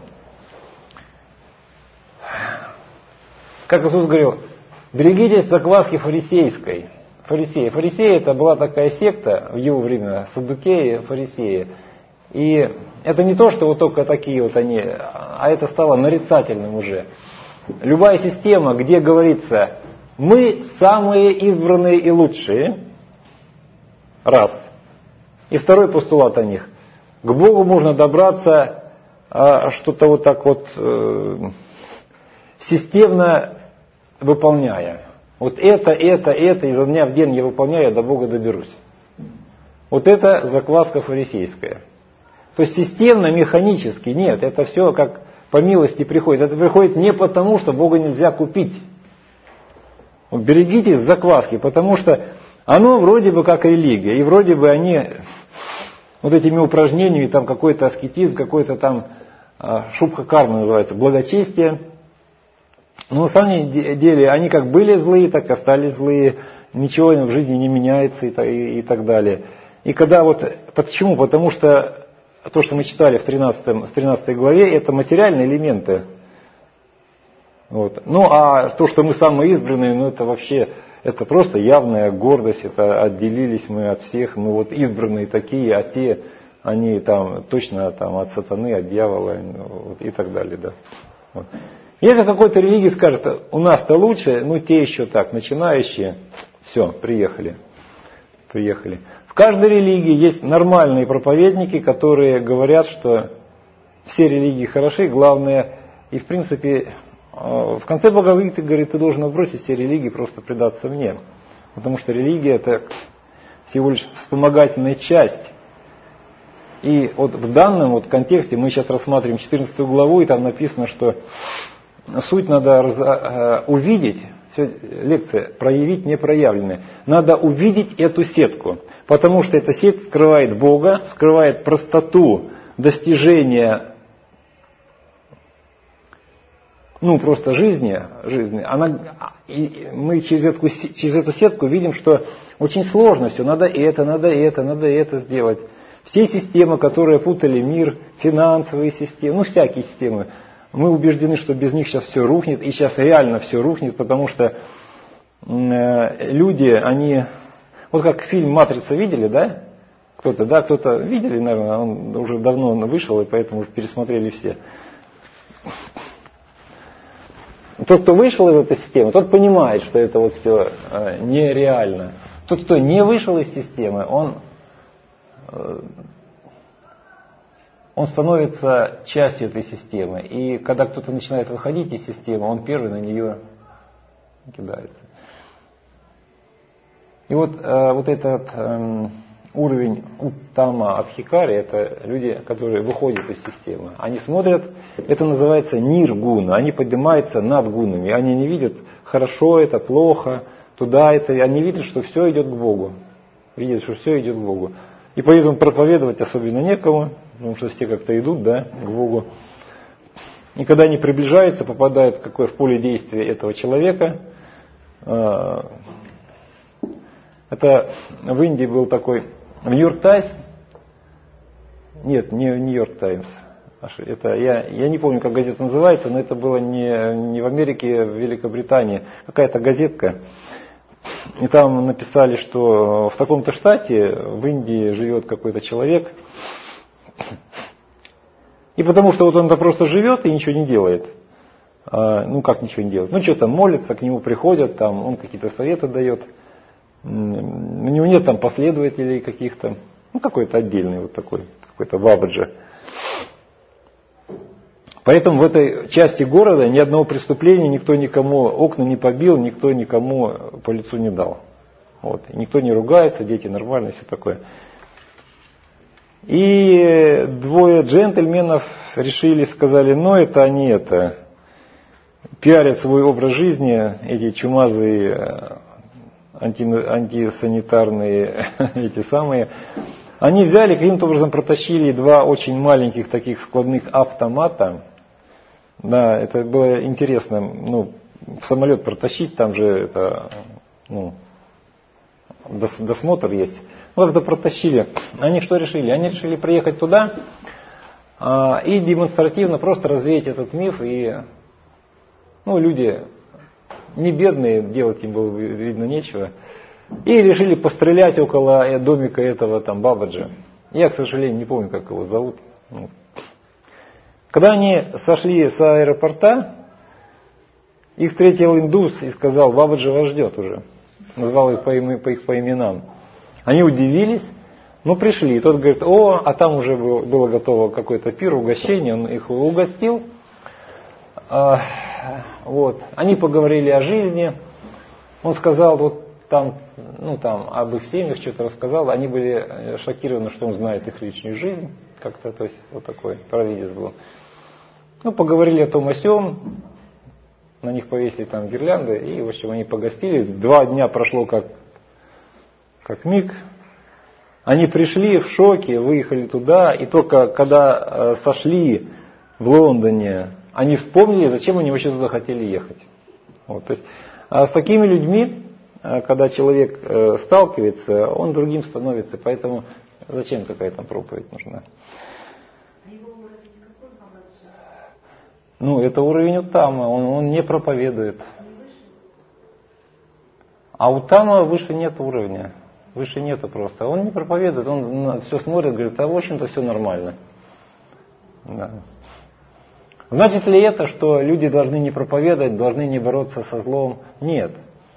как Иисус говорил, берегитесь закваски фарисейской. Фарисеи. Фарисеи это была такая секта в его время, саддукеи, фарисеи. И это не то, что вот только такие вот они, а это стало нарицательным уже. Любая система, где говорится, мы самые избранные и лучшие, раз. И второй постулат о них. К Богу можно добраться а, что-то вот так вот э, системно выполняя. Вот это, это, это, изо дня в день я выполняю, я до Бога доберусь. Вот это закваска фарисейская. То есть системно, механически, нет, это все как по милости приходит. Это приходит не потому, что Бога нельзя купить. Вот берегитесь закваски, потому что оно вроде бы как религия, и вроде бы они вот этими упражнениями, там какой-то аскетизм, какой-то там шубха кармы называется, благочестие. Но на самом деле они как были злые, так и остались злые, ничего в жизни не меняется и, и, и так далее. И когда вот, почему? Потому что то, что мы читали в тринадцатой главе, это материальные элементы. Вот. Ну а то, что мы самые избранные, ну это вообще, это просто явная гордость, это отделились мы от всех, мы вот избранные такие, а те, они там точно там, от сатаны, от дьявола вот, и так далее. Да. Вот. Если какой-то религии скажет, у нас-то лучше, ну те еще так, начинающие, все, приехали. Приехали. В каждой религии есть нормальные проповедники, которые говорят, что все религии хороши, главное, и в принципе, в конце Бхагавад-гиты говорит, ты должен отбросить все религии, просто предаться мне. Потому что религия это всего лишь вспомогательная часть. И вот в данном вот контексте мы сейчас рассматриваем четырнадцатую главу, и там написано, что суть надо раз, увидеть, все, лекция, проявить непроявленное. Надо увидеть эту сетку, потому что эта сеть скрывает Бога, скрывает простоту достижения, ну просто жизни, жизни. Она, и мы через эту, через эту сетку видим, что очень сложно все, надо это, надо это, надо это сделать. Все системы, которые путали мир, финансовые системы, ну всякие системы, мы убеждены, что без них сейчас все рухнет, и сейчас реально все рухнет, потому что э, люди, они, вот как фильм «Матрица» видели, да? Кто-то, да, кто-то видели, наверное, он уже давно вышел, и поэтому пересмотрели все. Тот, кто вышел из этой системы, тот понимает, что это вот все э, нереально. Тот, кто не вышел из системы, он... Э, он становится частью этой системы. И когда кто-то начинает выходить из системы, он первый на нее кидается. И вот, э, вот этот э, уровень уттама адхикари, это люди, которые выходят из системы. Они смотрят, это называется ниргуна, они поднимаются над гунами. Они не видят, хорошо это, плохо, туда это. Они видят, что все идет к Богу. Видят, что все идет к Богу. И поэтому проповедовать особенно некому, потому что все как-то идут, да, к Богу. И когда они приближаются, попадают в, какое, в поле действия этого человека. Это в Индии был такой, в Нью-Йорк Таймс, нет, не в Нью-Йорк Таймс, это, я, я не помню, как газета называется, но это было не, не в Америке, а в Великобритании, какая-то газетка. И там написали, что в таком-то штате в Индии живет какой-то человек. И потому что вот он-то просто живет и ничего не делает. А, ну как ничего не делает? Ну что там, молится, к нему приходят, там, он какие-то советы дает. У него нет там последователей каких-то. Ну какой-то отдельный вот такой, какой-то бабаджа. Поэтому в этой части города ни одного преступления, никто никому окна не побил, никто никому по лицу не дал. Вот. Никто не ругается, дети нормальные, все такое. И двое джентльменов решили, сказали, ну это они это, пиарят свой образ жизни, эти чумазые, анти, антисанитарные, эти самые. Они взяли, каким-то образом протащили два очень маленьких таких складных автомата. Да, это было интересно, ну, в самолет протащить, там же это, ну, дос, досмотр есть. Ну, когда протащили, они что решили? Они решили приехать туда а, и демонстративно просто развеять этот миф. И, ну, люди не бедные, делать им было, видно, нечего. И решили пострелять около домика этого там Бабаджи. Я, к сожалению, не помню, как его зовут. Когда они сошли с аэропорта, их встретил индус и сказал, Бабаджи вас ждет уже. Назвал их по, им, по их по именам. Они удивились, но пришли. И тот говорит, о, а там уже было, было готово какой-то пир, угощение, он их угостил. А, вот. Они поговорили о жизни. Он сказал, вот там, ну, там об их семьях что-то рассказал. Они были шокированы, что он знает их личную жизнь. Как-то, то есть, вот такой провидец был. Ну, поговорили о том о сём. На них повесили там гирлянды. И, в общем, они погостили. Два дня прошло как, как миг. Они пришли в шоке, выехали туда. И только когда э, сошли в Лондоне, они вспомнили, зачем они вообще туда хотели ехать. Вот, то есть, а с такими людьми, когда человек э, сталкивается, он другим становится. Поэтому зачем такая там проповедь нужна? Ну, это уровень Уттама, он, он не проповедует. А Уттама выше нет уровня. Выше нету просто. Он не проповедует, он все смотрит, говорит, а в общем-то все нормально. Да. Значит ли это, что люди должны не проповедовать, должны не бороться со злом? Нет.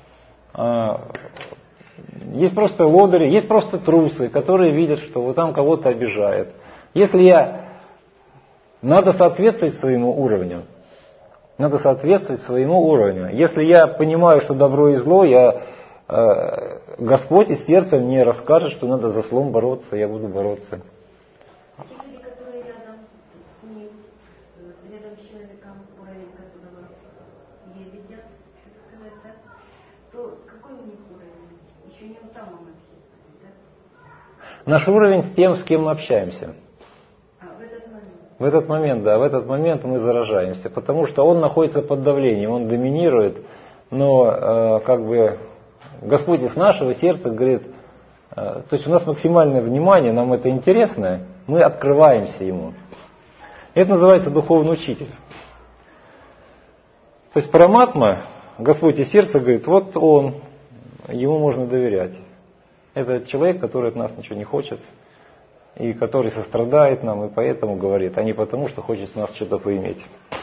Есть просто лодыри, есть просто трусы, которые видят, что вот там кого-то обижает. Если я... Надо соответствовать своему уровню. Надо соответствовать своему уровню. Если я понимаю, что добро и зло, я, э, Господь из сердца мне расскажет, что надо за злом бороться, я буду бороться. Те люди, которые рядом с ним, рядом с человеком, уровень которого ей видят, так сказать, да, то какой у них уровень? Еще не там он да? Наш уровень с тем, с кем мы общаемся. В этот момент, да, в этот момент мы заражаемся, потому что он находится под давлением, он доминирует, но э, как бы Господь из нашего сердца говорит, э, то есть у нас максимальное внимание, нам это интересно, мы открываемся ему. Это называется духовный учитель. То есть Параматма, Господь из сердца говорит, вот он, ему можно доверять. Это человек, который от нас ничего не хочет. И который сострадает нам, и поэтому говорит, а не потому, что хочет с нас что-то поиметь.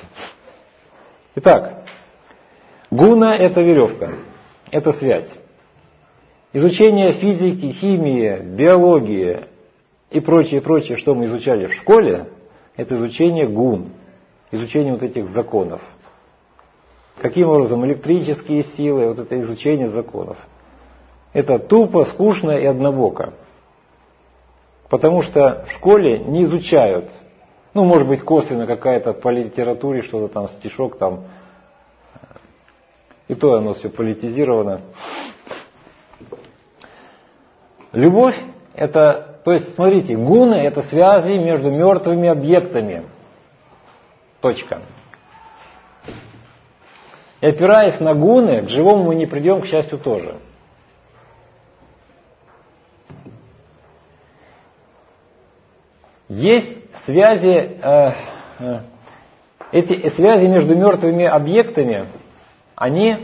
Итак, гуна – это веревка, это связь. Изучение физики, химии, биологии и прочее, прочее, что мы изучали в школе, это изучение гун, изучение вот этих законов. Каким образом электрические силы, вот это изучение законов. Это тупо, скучно и однобоко. Потому что в школе не изучают, ну, может быть, косвенно какая-то по литературе, что-то там, стишок там, и то оно все политизировано. Любовь – это, то есть, смотрите, гуны – это связи между мертвыми объектами. Точка. И опираясь на гуны, к живому мы не придем, к счастью, тоже. Есть связи, э, э, эти связи между мертвыми объектами, они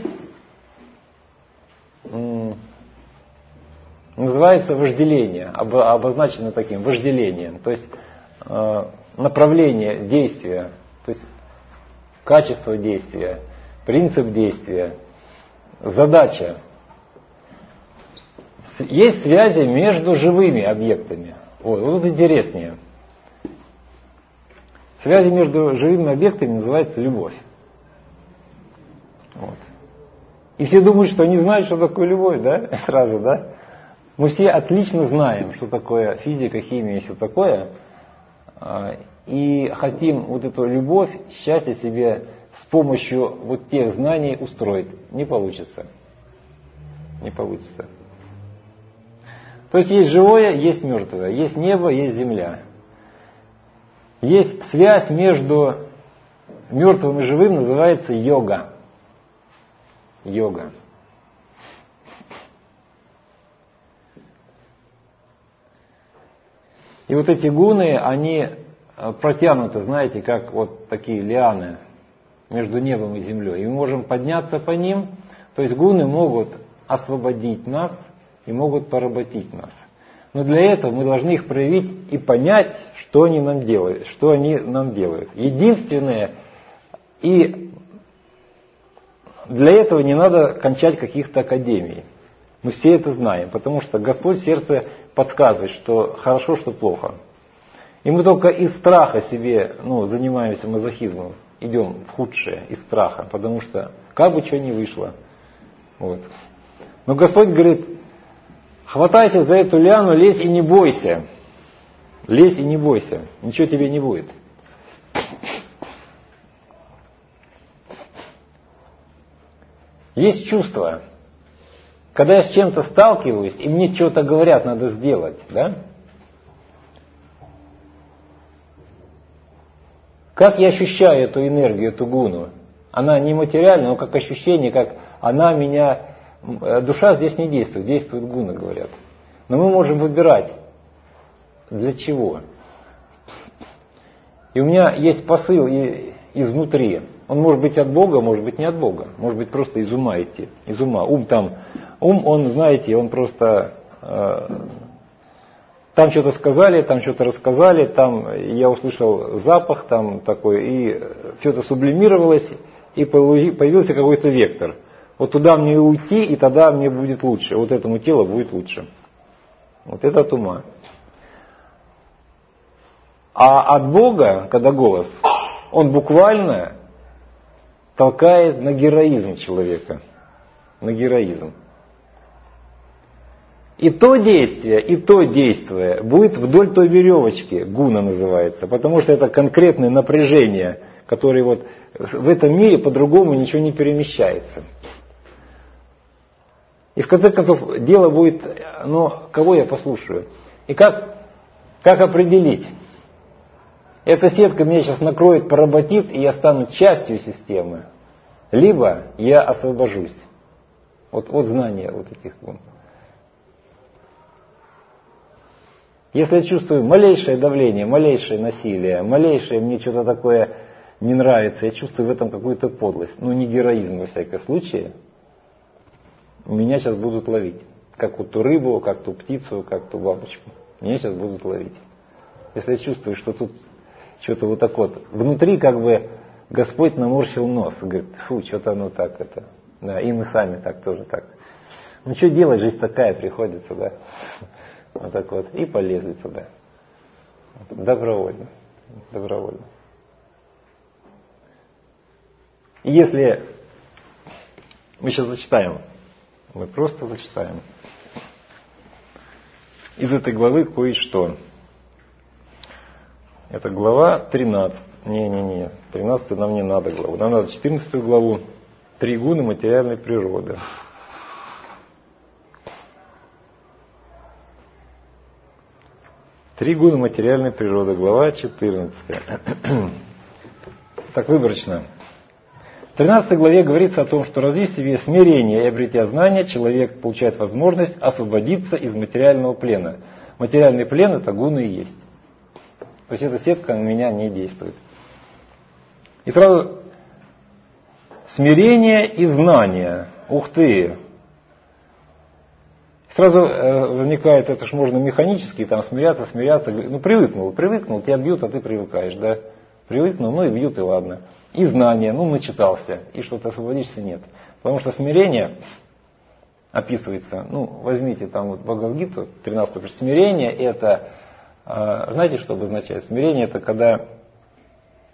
э, называются вожделение, об, обозначены таким вожделением, то есть э, направление действия, то есть качество действия, принцип действия, задача. Есть связи между живыми объектами. Вот, вот интереснее. связи между живыми объектами называется любовь. Вот. И все думают, что они знают, что такое любовь, да? Сразу, да? Мы все отлично знаем, что такое физика, химия и все такое. И хотим вот эту любовь, счастье себе с помощью вот тех знаний устроить. Не получится. Не получится. То есть есть живое, есть мертвое, есть небо, есть земля. Есть связь между мертвым и живым, называется йога. Йога. И вот эти гуны, они протянуты, знаете, как вот такие лианы между небом и землей. И мы можем подняться по ним, то есть гуны могут освободить нас и могут поработить нас. Но для этого мы должны их проявить и понять, что они нам делают, что они нам делают. Единственное, и для этого не надо кончать каких-то академий. Мы все это знаем, потому что Господь в сердце подсказывает, что хорошо, что плохо. И мы только из страха себе, ну, занимаемся мазохизмом, идем в худшее из страха, потому что как бы что ни вышло. Вот. Но Господь говорит: хватайся за эту лиану, лезь и не бойся. Лезь и не бойся, ничего тебе не будет. Есть чувство, когда я с чем-то сталкиваюсь, и мне что-то говорят, надо сделать, да? Как я ощущаю эту энергию, эту гуну? Она не материальна, но как ощущение, как она меня... Душа здесь не действует, действует гуна, говорят. Но мы можем выбирать, для чего. И у меня есть посыл изнутри. Он может быть от Бога, может быть не от Бога. Может быть просто из ума идти. Из ума. Ум там, ум, он, знаете, он просто... Э, там что-то сказали, там что-то рассказали, там я услышал запах там такой, и что-то сублимировалось, и появился какой-то вектор. Вот туда мне уйти, и тогда мне будет лучше. Вот этому телу будет лучше. Вот это от ума. А от Бога, когда голос, он буквально толкает на героизм человека. На героизм. И то действие, и то действие будет вдоль той веревочки, гуна называется, потому что это конкретное напряжение, которое вот в этом мире по-другому ничего не перемещается. И в конце концов дело будет, ну, кого я послушаю? И как, как определить? Эта сетка меня сейчас накроет, поработит, и я стану частью системы. Либо я освобожусь. Вот, вот знание вот этих гун. Если я чувствую малейшее давление, малейшее насилие, малейшее мне что-то такое не нравится, я чувствую в этом какую-то подлость, ну не героизм во всяком случае, меня сейчас будут ловить. Как вот ту рыбу, как ту птицу, как ту бабочку. Меня сейчас будут ловить. Если я чувствую, что тут что-то вот так вот, внутри как бы Господь наморщил нос, говорит: фу, что-то оно так это. Да, и мы сами так тоже так. Ну что делать, жизнь такая приходится, да. Вот так вот. И полезли сюда. Добровольно. Добровольно. И если мы сейчас зачитаем, мы просто зачитаем из этой главы кое-что. Это глава тринадцать. Не-не-не, тринадцатую нам не надо главу. Нам надо четырнадцатую главу. Три гуны материальной природы. Три гуна материальной природы, глава четырнадцатая. Так выборочно. В тринадцатой главе говорится о том, что развив в себе смирение и обретя знания, человек получает возможность освободиться из материального плена. Материальный плен — это гуны и есть. То есть эта сетка на меня не действует. И сразу смирение и знание. Ух ты! Сразу возникает, это ж можно механически, там смиряться, смиряться, ну привыкнул, привыкнул, тебя бьют, а ты привыкаешь, да? Привыкнул, ну и бьют, и ладно. И знание, ну начитался, и что-то освободишься, нет. Потому что смирение описывается, ну возьмите там вот Бхагавад-гиту, тринадцатую, смирение это, знаете, что обозначает? Смирение это когда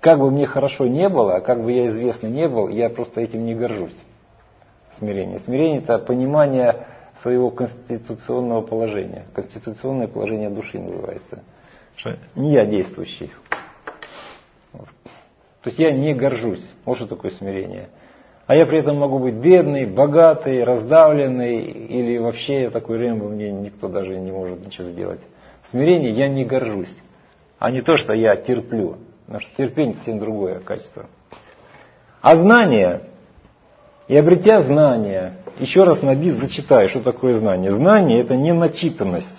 как бы мне хорошо не было, как бы я известный не был, я просто этим не горжусь. Смирение. Смирение – это понимание своего конституционного положения. Конституционное положение души называется. Что не я действующий. Вот. То есть я не горжусь. Вот что такое смирение. А я при этом могу быть бедный, богатый, раздавленный, или вообще такой Рэмбо, мне никто даже не может ничего сделать. Смирение я не горжусь, а не то, что я терплю. Потому что терпение совсем другое качество. А знание, и обретя знание, еще раз на бис зачитаю, что такое знание. Знание – это не начитанность.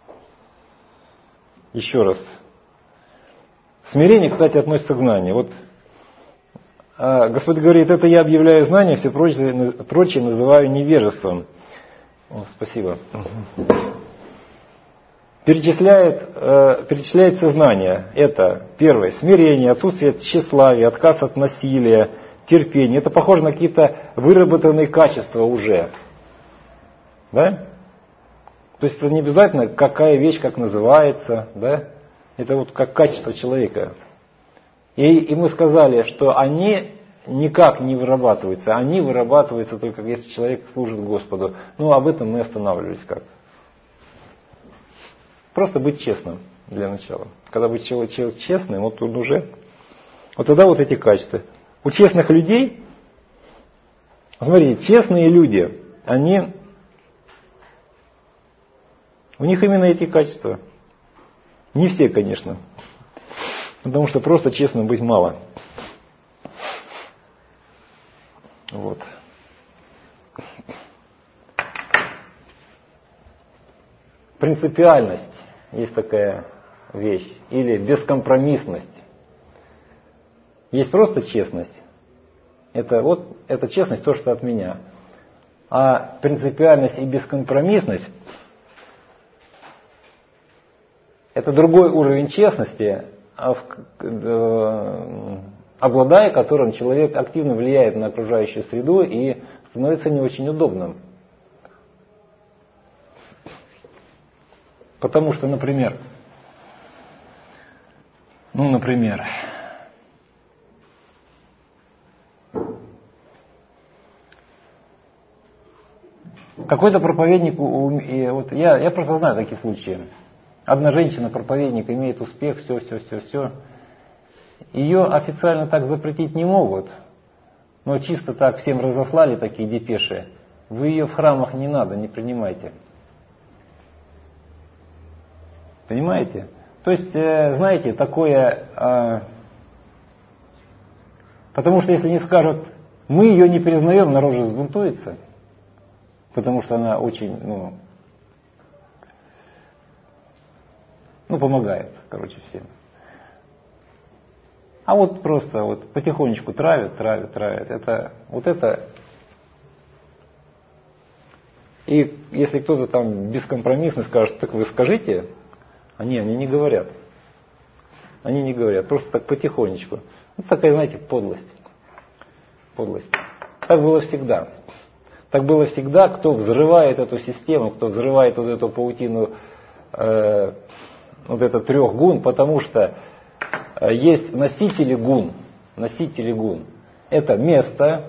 Еще раз. Смирение, кстати, относится к знанию. Вот Господь говорит, это я объявляю знание, все прочее, прочее называю невежеством. О, спасибо. Перечисляет, э, перечисляется знание. Это первое, смирение, отсутствие тщеславия, отказ от насилия, терпение. Это похоже на какие-то выработанные качества уже. Да? То есть это не обязательно, какая вещь как называется. Да? Это вот как качество человека. И, и мы сказали, что они никак не вырабатываются. Они вырабатываются только если человек служит Господу. Ну, об этом мы останавливались как. Просто быть честным для начала. Когда быть человек, человек честным, вот он уже, вот тогда вот эти качества. У честных людей, смотрите, честные люди, они, у них именно эти качества. Не все, конечно. Потому что просто честным быть мало. Вот. Принципиальность. Есть такая вещь. Или бескомпромиссность. Есть просто честность. Это вот, это честность, то, что от меня. А принципиальность и бескомпромиссность это другой уровень честности, обладая которым человек активно влияет на окружающую среду и становится не очень удобным. Потому что, например, ну, например, какой-то проповедник, вот я, я просто знаю такие случаи. Одна женщина, проповедник, имеет успех, все, все, все, все. Ее официально так запретить не могут, но чисто так всем разослали такие депеши. Вы ее в храмах не надо, не принимайте. Понимаете? То есть, знаете, такое... Потому что если не скажут, мы ее не признаем, народ же взбунтуется. Потому что она очень, ну, ну помогает, короче, всем. А вот просто вот потихонечку травят, травят, травят. Это, вот это... И если кто-то там бескомпромиссно скажет, так вы скажите, они, они не говорят. Они не говорят, просто так потихонечку. Вот такая, знаете, подлость. Подлость. Так было всегда. Так было всегда, кто взрывает эту систему, кто взрывает вот эту паутину, э, вот это трех гун, потому что э, есть носители гун. Носители гун. Это место,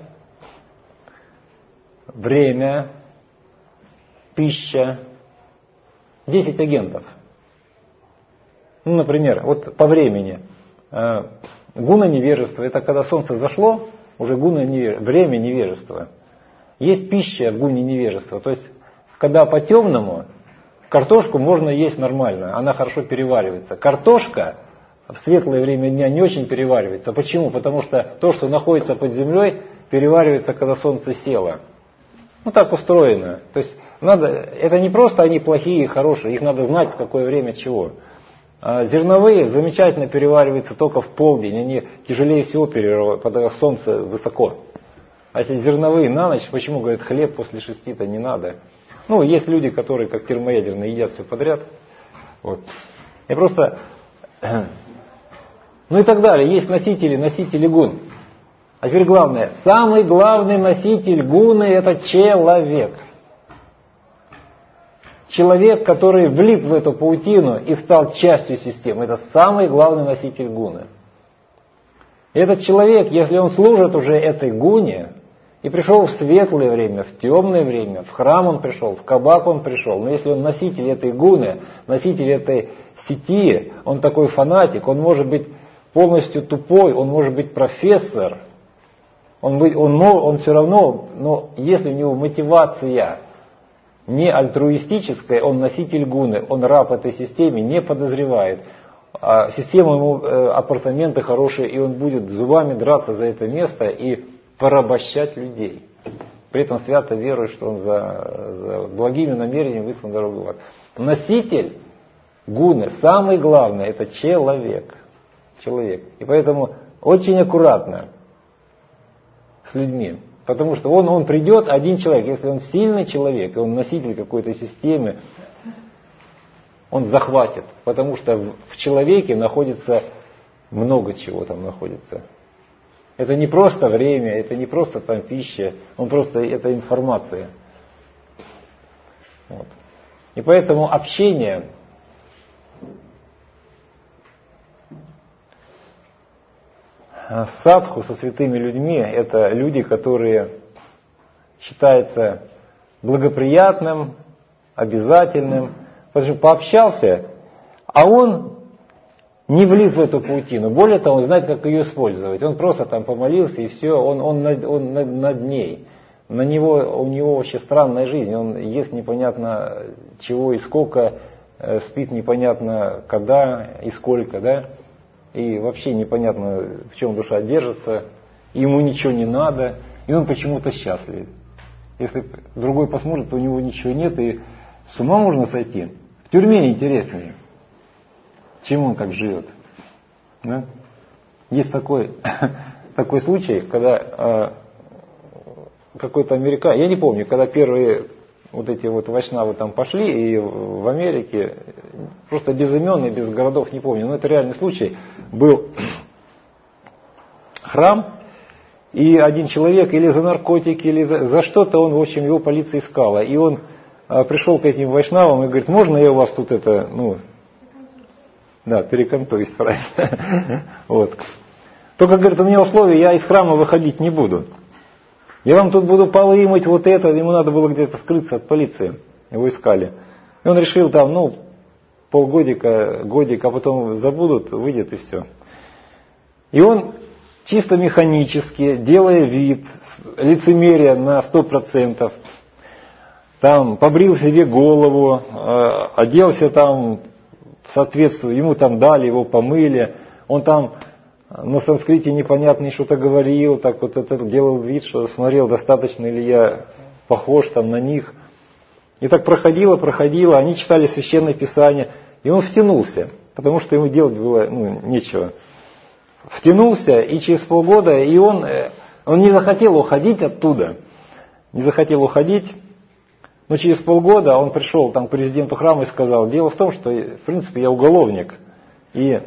время, пища. Десять агентов. Ну, например, вот по времени. Э, гуна невежества, это когда солнце зашло, уже гуна невежества, время невежества. Есть пища в гуне невежества. То есть, когда по-темному, картошку можно есть нормально, она хорошо переваривается. Картошка в светлое время дня не очень переваривается. Почему? Потому что то, что находится под землей, переваривается, когда солнце село. Ну, так устроено. То есть, надо, это не просто они плохие и хорошие, их надо знать, в какое время чего. А зерновые замечательно перевариваются только в полдень, они тяжелее всего перевариваются, когда солнце высоко. А если зерновые на ночь, почему, говорят, хлеб после шести-то не надо? Ну, есть люди, которые как термоядерные едят все подряд. Вот. И просто... Ну и так далее. Есть носители, носители гун. А теперь главное. Самый главный носитель гуны – это человек. Человек, который влип в эту паутину и стал частью системы. Это самый главный носитель гуны. И этот человек, если он служит уже этой гуне, и пришел в светлое время, в темное время, в храм он пришел, в кабак он пришел, но если он носитель этой гуны, носитель этой сети, он такой фанатик, он может быть полностью тупой, он может быть профессор, он, быть, он, он все равно, но если у него мотивация не альтруистическая, он носитель гуны, он раб этой системе, не подозревает. А система ему э, апартаменты хорошие, и он будет зубами драться за это место и порабощать людей. При этом свято верует, что он за, за благими намерениями выслан дорогу в ад. Носитель гуны, самое главное, это человек. Человек. И поэтому очень аккуратно с людьми. Потому что он, он придет, один человек, если он сильный человек, и он носитель какой-то системы, он захватит. Потому что в человеке находится много чего там находится. Это не просто время, это не просто там пища, он просто, это информация. Вот. И поэтому общение садху со святыми людьми, это люди, которые считаются благоприятным, обязательным, потому что пообщался, а он не влип в эту паутину. Более того, он знает, как ее использовать. Он просто там помолился и все, он, он, над, он над, над ней. На него, у него вообще странная жизнь, он ест непонятно чего и сколько, спит непонятно когда и сколько, да? И вообще непонятно, в чем душа держится, ему ничего не надо, и он почему-то счастлив. Если другой посмотрит, у него ничего нет, и с ума можно сойти. В тюрьме интереснее, чем он так живет. Да? Есть такой, такой случай, когда э, какой-то американец, я не помню, когда первые вот эти вот вайшнавы там пошли, и в Америке, просто без имен и без городов, не помню, но это реальный случай, был храм, и один человек или за наркотики, или за, за что-то, он, в общем, его полиция искала, и он а, пришел к этим вайшнавам и говорит, можно я у вас тут это, ну, да, перекантуюсь, правильно, вот. Только, говорит, у меня условия, я из храма выходить не буду. Я вам тут буду полы мыть, вот это, ему надо было где-то скрыться от полиции, его искали. И он решил там, ну, полгодика, годик, а потом забудут, выйдет и все. И он чисто механически, делая вид, лицемерие на сто процентов, там побрил себе голову, оделся там в соответствии, ему там дали, его помыли, он там на санскрите непонятно что-то говорил, так вот это делал вид, что смотрел, достаточно ли я похож там на них. И так проходило, проходило, они читали Священное Писание, и он втянулся, потому что ему делать было ну, нечего. Втянулся, и через полгода, и он, он не захотел уходить оттуда, не захотел уходить, но через полгода он пришел там, к президенту храма и сказал, дело в том, что в принципе я уголовник, и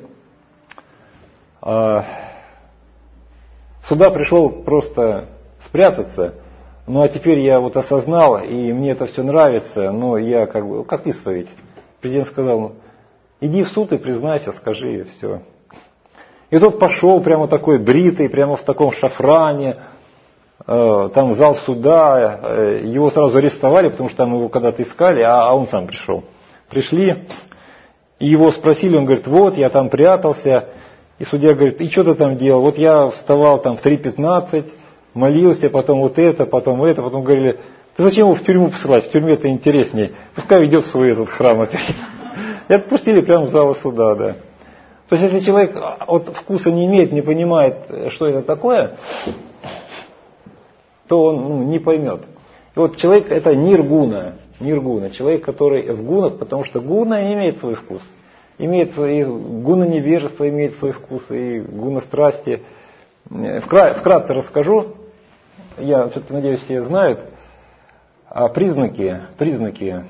а, сюда пришел просто спрятаться, ну а теперь я вот осознал, и мне это все нравится, но я как бы, как исповедь. Президент сказал, иди в суд и признайся, скажи, и все. И тот пошел прямо такой бритый, прямо в таком шафране, э, там в зал суда, э, его сразу арестовали, потому что там его когда-то искали, а, а он сам пришел. Пришли, и его спросили, он говорит, вот, я там прятался. И судья говорит, и что ты там делал? Вот я вставал там в три пятнадцать, молился, потом вот это, потом это, потом говорили, ты зачем его в тюрьму посылать? В тюрьме это интереснее. Пускай идет в свой этот храм опять. И отпустили прямо в зал суда, да. То есть, если человек от вкуса не имеет, не понимает, что это такое, то он ну, не поймет. И вот человек это ниргуна, ниргуна, человек, который в гунах, потому что гуна имеет свой вкус. Имеет свои, гуна невежества имеет свой вкус, и гуна страсти. Вкратце расскажу, я все-таки надеюсь, все знают, а признаки, признаки.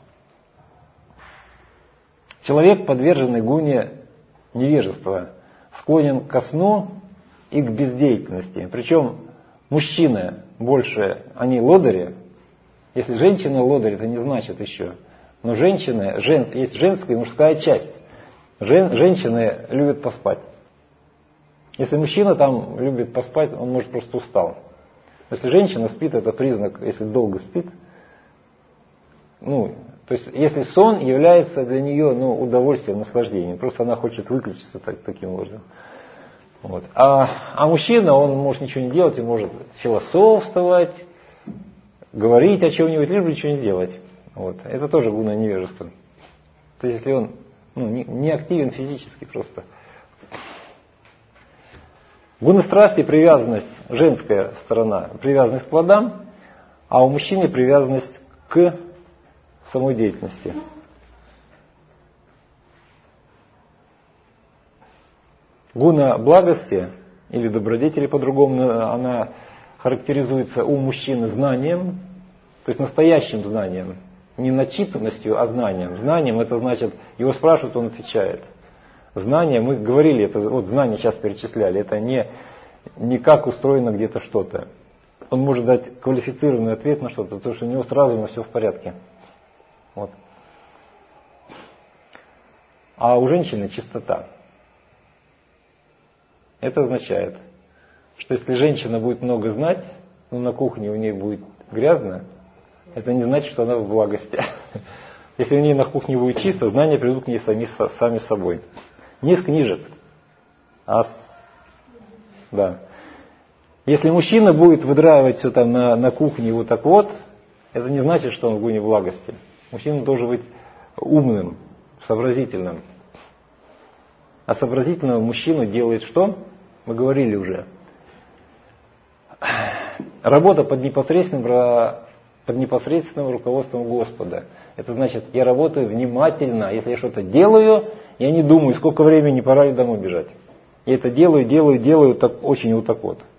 Человек, подверженный гуне невежества, склонен ко сну и к бездеятельности. Причем мужчины больше, они лодыри. Если женщина лодырь, это не значит еще. Но женщины, жен, есть женская и мужская часть. Жен, женщины любят поспать. Если мужчина там любит поспать, он может просто устал. Если женщина спит, это признак, если долго спит. Ну, то есть, если сон является для нее ну, удовольствием, наслаждением, просто она хочет выключиться так, таким образом. Вот. А, а мужчина, он может ничего не делать, и может философствовать, говорить о чем-нибудь, лишь бы ничего не делать. Вот. Это тоже гуна невежества. То есть, если он ну, не, не активен физически просто. Гуна страсти, привязанность, женская сторона, привязанность к плодам, а у мужчины привязанность к самой деятельности. Гуна благости или добродетели по-другому, она характеризуется у мужчины знанием, то есть настоящим знанием, не начитанностью, а знанием. Знанием это значит, его спрашивают, он отвечает. Знание, мы говорили, это вот знания сейчас перечисляли, это не, не как устроено где-то что-то. Он может дать квалифицированный ответ на что-то, потому что у него с разумом все в порядке. Вот. А у женщины чистота. Это означает, что если женщина будет много знать, но на кухне у нее будет грязно, это не значит, что она в благости. Если у нее на кухне будет чисто, знания придут к ней сами, сами собой. Не с книжек, а с... Да. Если мужчина будет выдраивать все там на, на кухне вот так вот, это не значит, что он в гуне благости. Мужчина должен быть умным, сообразительным. А сообразительного мужчину делает что? Мы говорили уже. Работа под непосредственным, под непосредственным руководством Господа. Это значит, я работаю внимательно. Если я что-то делаю, я не думаю, сколько времени, пора ли домой бежать. Я это делаю, делаю, делаю так, очень вот так вот.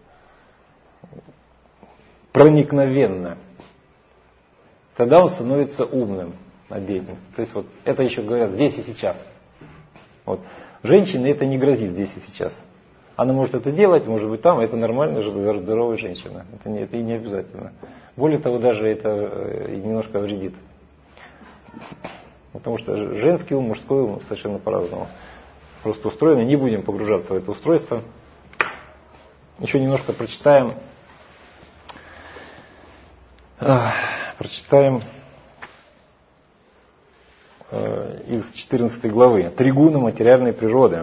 Проникновенно. Тогда он становится умным над деятельностью. То есть вот это еще говорят здесь и сейчас. Вот. Женщине это не грозит здесь и сейчас. Она может это делать, может быть там, это нормально, здоровая женщина. Это, не, это и не обязательно. Более того, даже это немножко вредит. Потому что женский ум, мужской ум совершенно по-разному. Просто устроены, не будем погружаться в это устройство. Еще немножко прочитаем. Прочитаем из четырнадцатой главы. Три гуна материальной природы.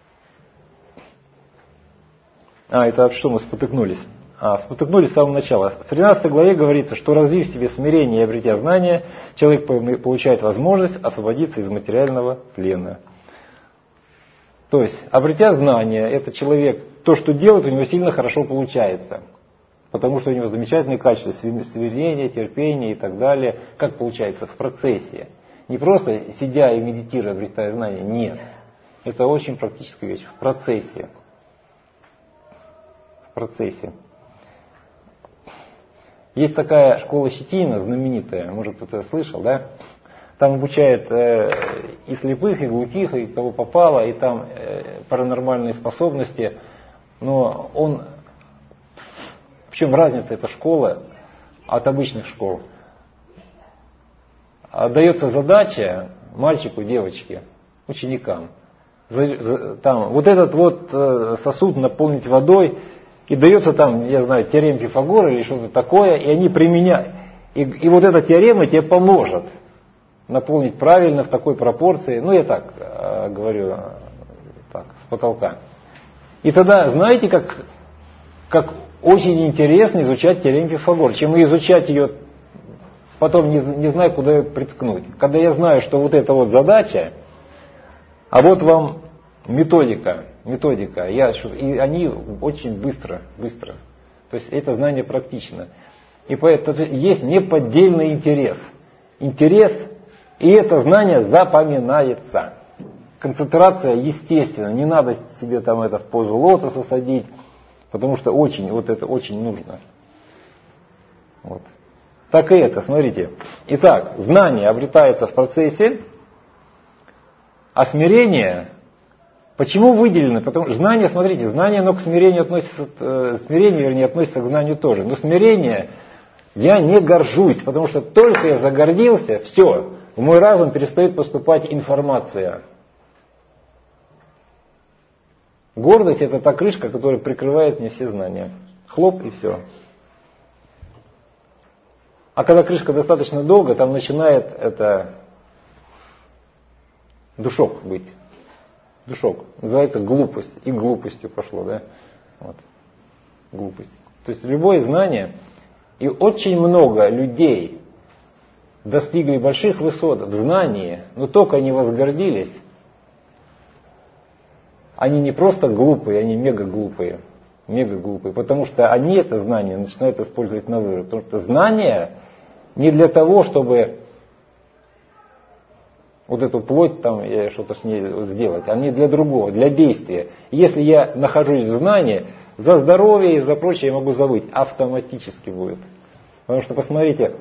А, это что мы спотыкнулись? А, спотыкнулись с самого начала. В тринадцатой главе говорится, что развив в себе смирение и обретя знания, человек получает возможность освободиться из материального плена. То есть, обретя знания, это человек, то, что делает, у него сильно хорошо получается. Потому что у него замечательные качества, смирение, терпение и так далее. Как получается? В процессе. Не просто сидя и медитируя, обретая знания. Нет. Это очень практическая вещь. В процессе. В процессе. Есть такая школа Щетина, знаменитая, может кто-то слышал, да? Там обучают э, и слепых, и глухих, и кого попало, и там э, паранормальные способности. Но он... В чем разница эта школа от обычных школ? Дается задача мальчику, девочке, ученикам. Там, вот этот вот сосуд наполнить водой, и дается там, я знаю, теорема Пифагора или что-то такое, и они применяют. И, и вот эта теорема тебе поможет наполнить правильно в такой пропорции. Ну, я так э, говорю, так, с потолка. И тогда, знаете, как, как очень интересно изучать теорему Пифагора, чем изучать ее, потом не, не знаю, куда ее приткнуть. Когда я знаю, что вот эта вот задача, а вот вам методика, методика, я, и они очень быстро, быстро. То есть это знание практично. И поэтому есть неподдельный интерес. Интерес, и это знание запоминается. Концентрация естественно, не надо себе там это в позу лотоса садить, потому что очень, вот это очень нужно. Вот. Так и это, смотрите. Итак, знание обретается в процессе, а смирение, почему выделено? Потому что знание, смотрите, знание, оно к смирению относится, э, смирение, вернее, относится к знанию тоже. Но смирение, я не горжусь, потому что только я загордился, все, в мой разум перестает поступать информация. Гордость — это та крышка, которая прикрывает мне все знания. Хлоп и все. А когда крышка достаточно долго, там начинает это душок быть. Душок. Называется глупость. И глупостью пошло, да? Вот. Глупость. То есть любое знание, и очень много людей достигли больших высот в знании, но только они возгордились. Они не просто глупые, они мега глупые. Мега глупые. Потому что они это знание начинают использовать на вырост. Потому что знание не для того, чтобы вот эту плоть там что-то с ней сделать, а не для другого, для действия. Если я нахожусь в знании, за здоровье и за прочее я могу забыть. Автоматически будет. Потому что, посмотрите,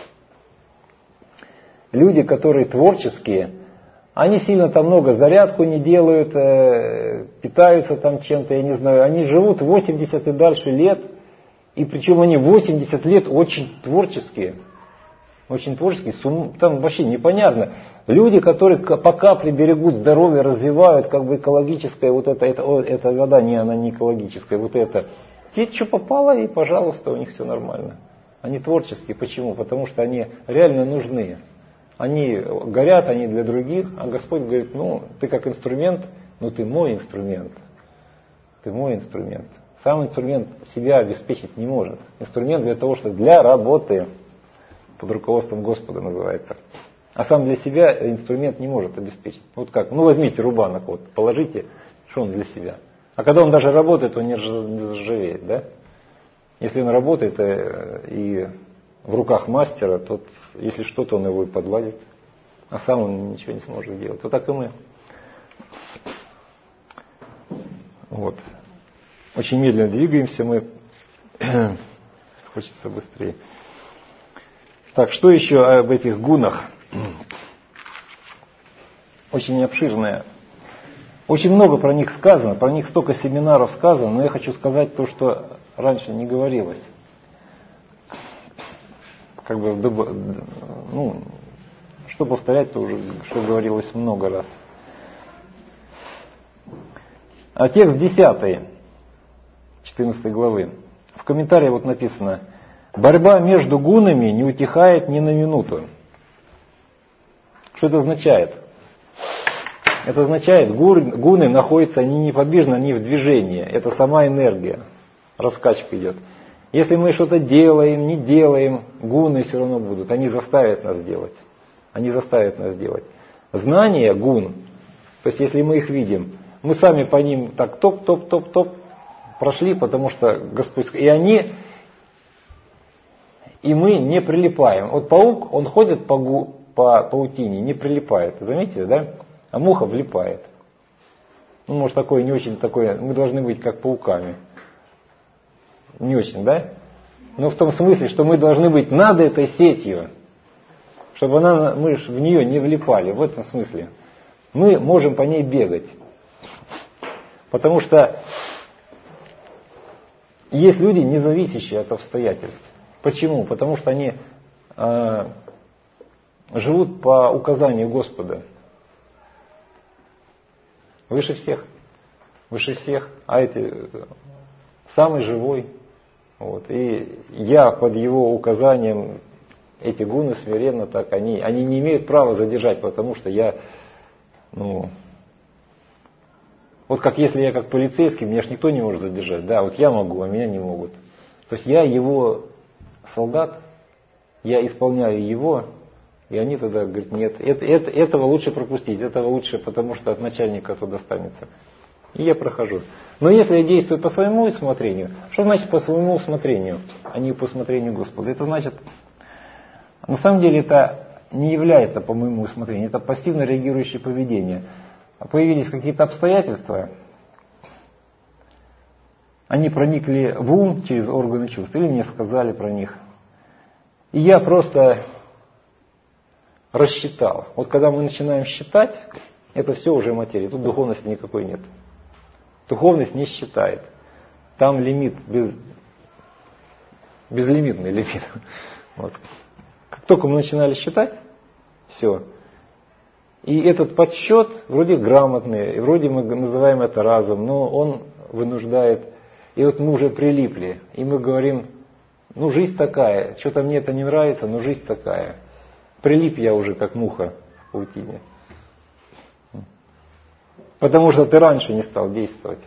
люди, которые творческие, они сильно там много зарядку не делают, э, питаются там чем-то, я не знаю. Они живут восемьдесят и дальше лет, и причем они восемьдесят лет очень творческие. Очень творческие, там вообще непонятно. Люди, которые по капле берегут здоровье, развивают как бы экологическое, вот это, это, эта вода, не, она не экологическая, вот это. Те, что попало, и пожалуйста, у них все нормально. Они творческие. Почему? Потому что они реально нужны. Они горят, они для других, а Господь говорит, ну, ты как инструмент, ну ты мой инструмент. Ты мой инструмент. Сам инструмент себя обеспечить не может. Инструмент для того, что для работы, под руководством Господа называется. А сам для себя инструмент не может обеспечить. Вот как? Ну возьмите рубанок, вот, положите, что он для себя. А когда он даже работает, он не заржавеет, да? Если он работает и в руках мастера, то если что-то, он его и подладит. А сам он ничего не сможет делать. Вот так и мы. Вот. Очень медленно двигаемся мы. Хочется быстрее. Так, что еще об этих гунах? Очень обширное. Очень много про них сказано, про них столько семинаров сказано, но я хочу сказать то, что раньше не говорилось. Как бы, ну, что повторять-то уже, что говорилось много раз. А текст десятый, четырнадцатой главы. В комментарии вот написано: борьба между гунами не утихает ни на минуту. Что это означает? Это означает, гуны находятся, они неподвижно, они в движении. Это сама энергия. Раскачка идет. Если мы что-то делаем, не делаем, гуны все равно будут. Они заставят нас делать. Они заставят нас делать. Знание гун, то есть если мы их видим, мы сами по ним так топ-топ-топ-топ прошли, потому что Господь... И они... И мы не прилипаем. Вот паук, он ходит по, гу, по паутине, не прилипает. Заметили, да? А муха влипает. Ну, может, такое не очень такое. Мы должны быть как пауками. Не очень, да? Но в том смысле, что мы должны быть над этой сетью, чтобы она, мы в нее не влипали. В этом смысле. Мы можем по ней бегать. Потому что есть люди, не зависящие от обстоятельств. Почему? Потому что они э, живут по указанию Господа. Выше всех. Выше всех. А эти самый живой. Вот. И я под его указанием, эти гуны смиренно так, они, они не имеют права задержать, потому что я, ну, вот как если я как полицейский, меня же никто не может задержать. Да, вот я могу, а меня не могут. То есть я его солдат, я исполняю его, и они тогда говорят, нет, это, это, этого лучше пропустить, этого лучше, потому что от начальника туда достанется. И я прохожу. Но если я действую по своему усмотрению, что значит по своему усмотрению, а не по усмотрению Господа? Это значит, на самом деле это не является по моему усмотрению, это пассивно реагирующее поведение. Появились какие-то обстоятельства, они проникли в ум через органы чувств, или мне сказали про них. И я просто рассчитал. Вот когда мы начинаем считать, это все уже материя, тут духовности никакой нет. Духовность не считает. Там лимит, без, безлимитный лимит. Вот. Как только мы начинали считать, все. И этот подсчет вроде грамотный, и вроде мы называем это разум, но он вынуждает. И вот мы уже прилипли, и мы говорим, ну жизнь такая, что-то мне это не нравится, но жизнь такая. Прилип я уже как муха в паутине. Потому что ты раньше не стал действовать.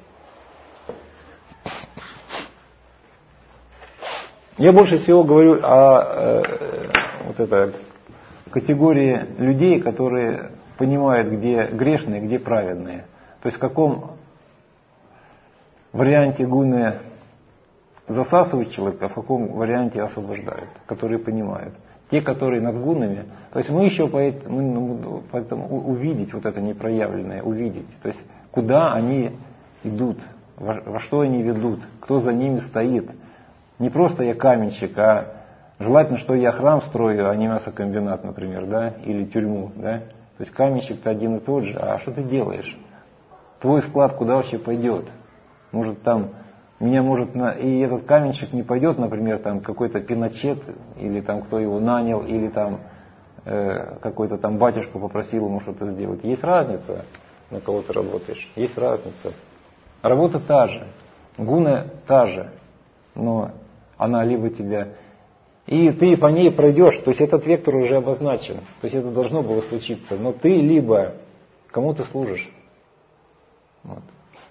Я больше всего говорю о э, вот этой категории людей, которые понимают, где грешные, где праведные. То есть в каком варианте гуны засасывают человека, а в каком варианте освобождают, которые понимают. Те, которые над гунами, то есть мы еще поэтому, поэтому увидеть вот это непроявленное, увидеть, то есть куда они идут, во, во что они ведут, кто за ними стоит. Не просто я каменщик, а желательно, что я храм строю, а не мясокомбинат, например, да, или тюрьму, да. То есть каменщик-то один и тот же, а что ты делаешь? Твой вклад куда вообще пойдет? Может там, меня может, на, и этот каменщик не пойдет, например, там какой-то Пиночет, или там кто его нанял, или там э, какой-то там батюшку попросил ему что-то сделать. Есть разница, на кого ты работаешь, есть разница. Работа та же, гуна та же, но она либо тебя... И ты по ней пройдешь, то есть этот вектор уже обозначен, то есть это должно было случиться, но ты либо кому ты служишь. Вот.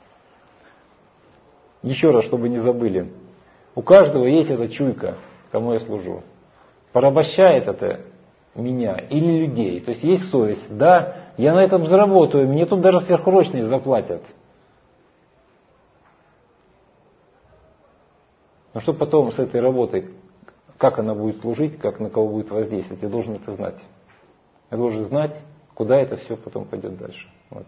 Еще раз, чтобы не забыли, у каждого есть эта чуйка, кому я служу. Порабощает это меня или людей, то есть есть совесть, да, я на этом заработаю, мне тут даже сверхурочные заплатят. Но что потом с этой работой, как она будет служить, как на кого будет воздействовать, я должен это знать. Я должен знать, куда это все потом пойдет дальше. Вот.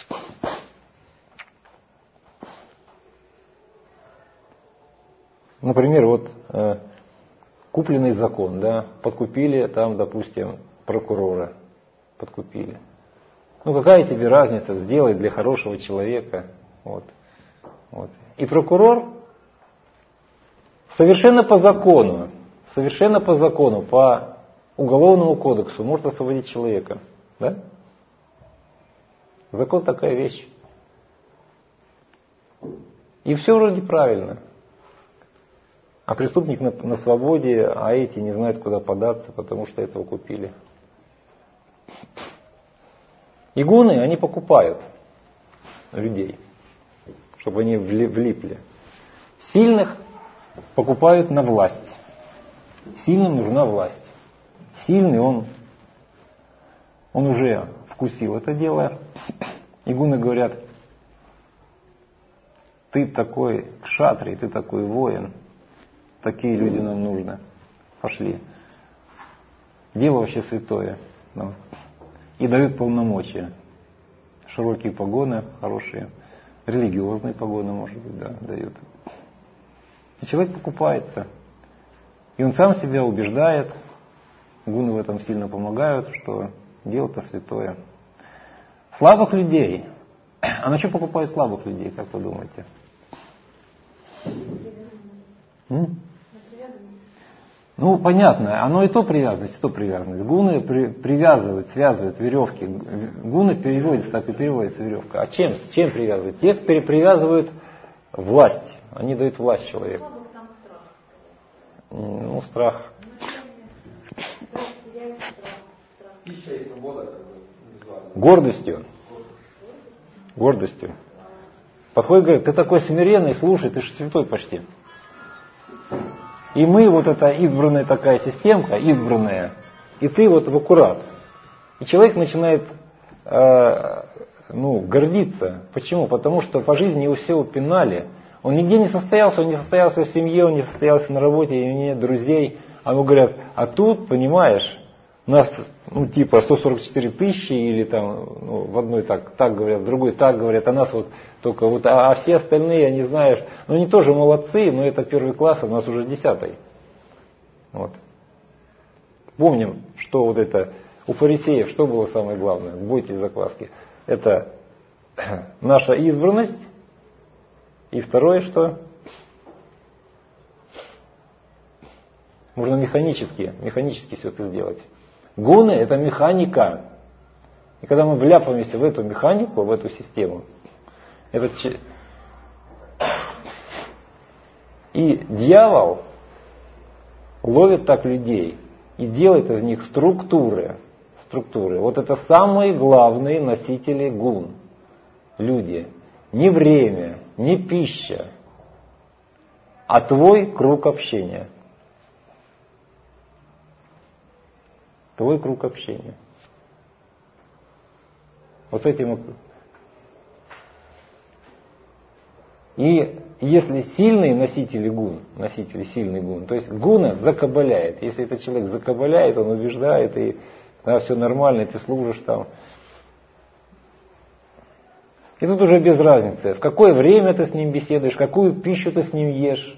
Например, вот э, купленный закон, да, подкупили там, допустим, прокурора, подкупили. Ну какая тебе разница, сделай для хорошего человека. Вот. Вот. И прокурор совершенно по закону, совершенно по закону, по уголовному кодексу может освободить человека. Да? Закон такая вещь. И все вроде правильно. А преступник на, на свободе, а эти не знают, куда податься, потому что этого купили. И гуны, они покупают людей, чтобы они влипли. Сильных покупают на власть. Сильным нужна власть. Сильный он, он уже вкусил это дело. И гуны говорят, ты такой кшатрий, ты такой воин. Такие люди нам нужны. Пошли. Дело вообще святое. Ну. И дают полномочия. Широкие погоны, хорошие. Религиозные погоны, может быть, да, дают. И человек покупается. И он сам себя убеждает. Гуны в этом сильно помогают, что дело-то святое. Слабых людей. А на что покупают слабых людей, как вы думаете? М? Ну, понятно, оно и то привязанность, и то привязанность. Гуны при, привязывают, связывают веревки. Гуны переводится, так и переводится веревка. А чем? С чем привязывают? Тех привязывают власть. Они дают власть человеку. Ну, страх. Пища и свобода. Гордостью. Гордостью. Подходит и говорит, ты такой смиренный, слушай, ты же святой почти. И мы, вот эта избранная такая системка, избранная, и ты вот в аккурат. И человек начинает э, ну, гордиться. Почему? Потому что по жизни его все упинали. Он нигде не состоялся, он не состоялся в семье, он не состоялся на работе, у него нет друзей. А ему говорят, а тут, понимаешь, у нас ну, типа сто сорок четыре тысячи, или там ну, в одной так, так говорят, в другой так говорят, а нас вот только вот, а, а все остальные, я не знаю, ну они тоже молодцы, но это первый класс, а у нас уже десятый. Вот. Помним, что вот это, у фарисеев, что было самое главное, бойтесь закваски. Это наша избранность, и второе, что можно механически, механически все это сделать. Гуны — это механика. И когда мы вляпаемся в эту механику, в эту систему, этот... и дьявол ловит так людей и делает из них структуры. структуры. Вот это самые главные носители гун. Люди. Не время, не пища, а твой круг общения. Твой круг общения. Вот этим. И если сильные носители гун, носители сильный гун, то есть гуна закабаляет. Если этот человек закабаляет, он убеждает, и да, все нормально, ты служишь там. И тут уже без разницы, в какое время ты с ним беседуешь, какую пищу ты с ним ешь.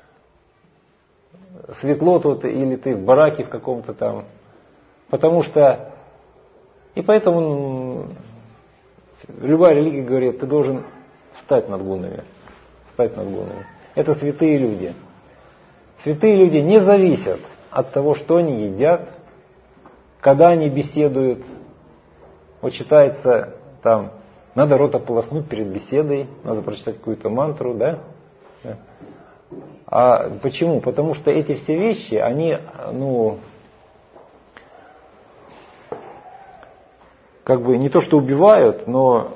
Светло тут или ты в бараке в каком-то там. Потому что, и поэтому любая религия говорит, ты должен встать над гунами. Встать над гунами. Это святые люди. Святые люди не зависят от того, что они едят, когда они беседуют. Вот читается там, надо рот ополоснуть перед беседой, надо прочитать какую-то мантру, да? А почему? Потому что эти все вещи, они, ну, как бы не то что убивают, но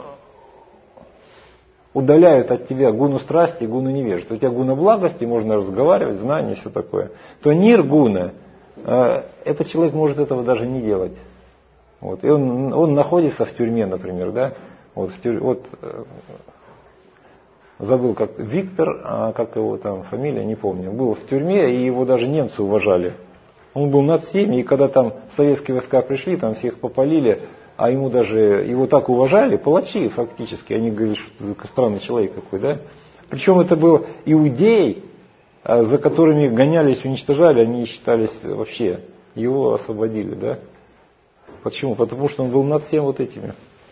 удаляют от тебя гуну страсти и гуну невежества. У тебя гуна благости, можно разговаривать, знания, все такое. То нир гуна, этот человек может этого даже не делать. Вот. И он, он находится в тюрьме, например, да? Вот, в тюр... вот забыл, как Виктор, а как его там фамилия, не помню, был в тюрьме, и его даже немцы уважали. Он был над всеми, и когда там советские войска пришли, там всех попалили, а ему даже, его так уважали, палачи фактически, они говорят, что странный человек какой, да? Причем это был иудей, за которыми гонялись, уничтожали, они считались вообще, его освободили, да? Почему? Потому что он был над всем вот этими.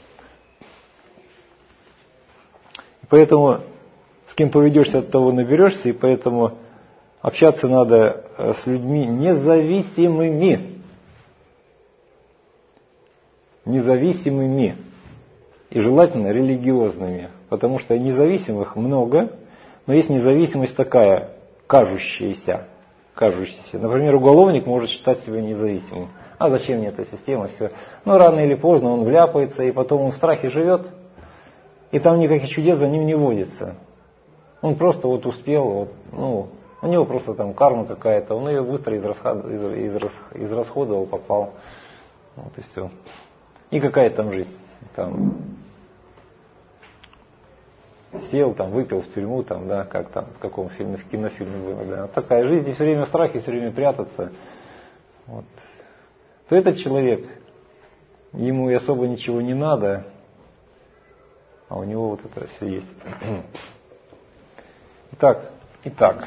Поэтому с кем поведешься, от того наберешься, и поэтому общаться надо с людьми независимыми. Независимыми. И желательно религиозными. Потому что независимых много, но есть независимость такая, кажущаяся. кажущаяся. Например, уголовник может считать себя независимым. А зачем мне эта система? Все. Но рано или поздно он вляпается, и потом он в страхе живет. И там никаких чудес за ним не водится. Он просто вот успел, вот, ну, у него просто там карма какая-то, он ее быстро израсходовал, израсходовал, попал. Вот и все. И какая там жизнь? Там, сел, там, выпил в тюрьму, там, да, как там, в каком фильме, в кинофильме было, да. Вот такая жизнь, и все время в страхе, все время прятаться. Вот. То этот человек, ему и особо ничего не надо, а у него вот это все есть. Итак, итак.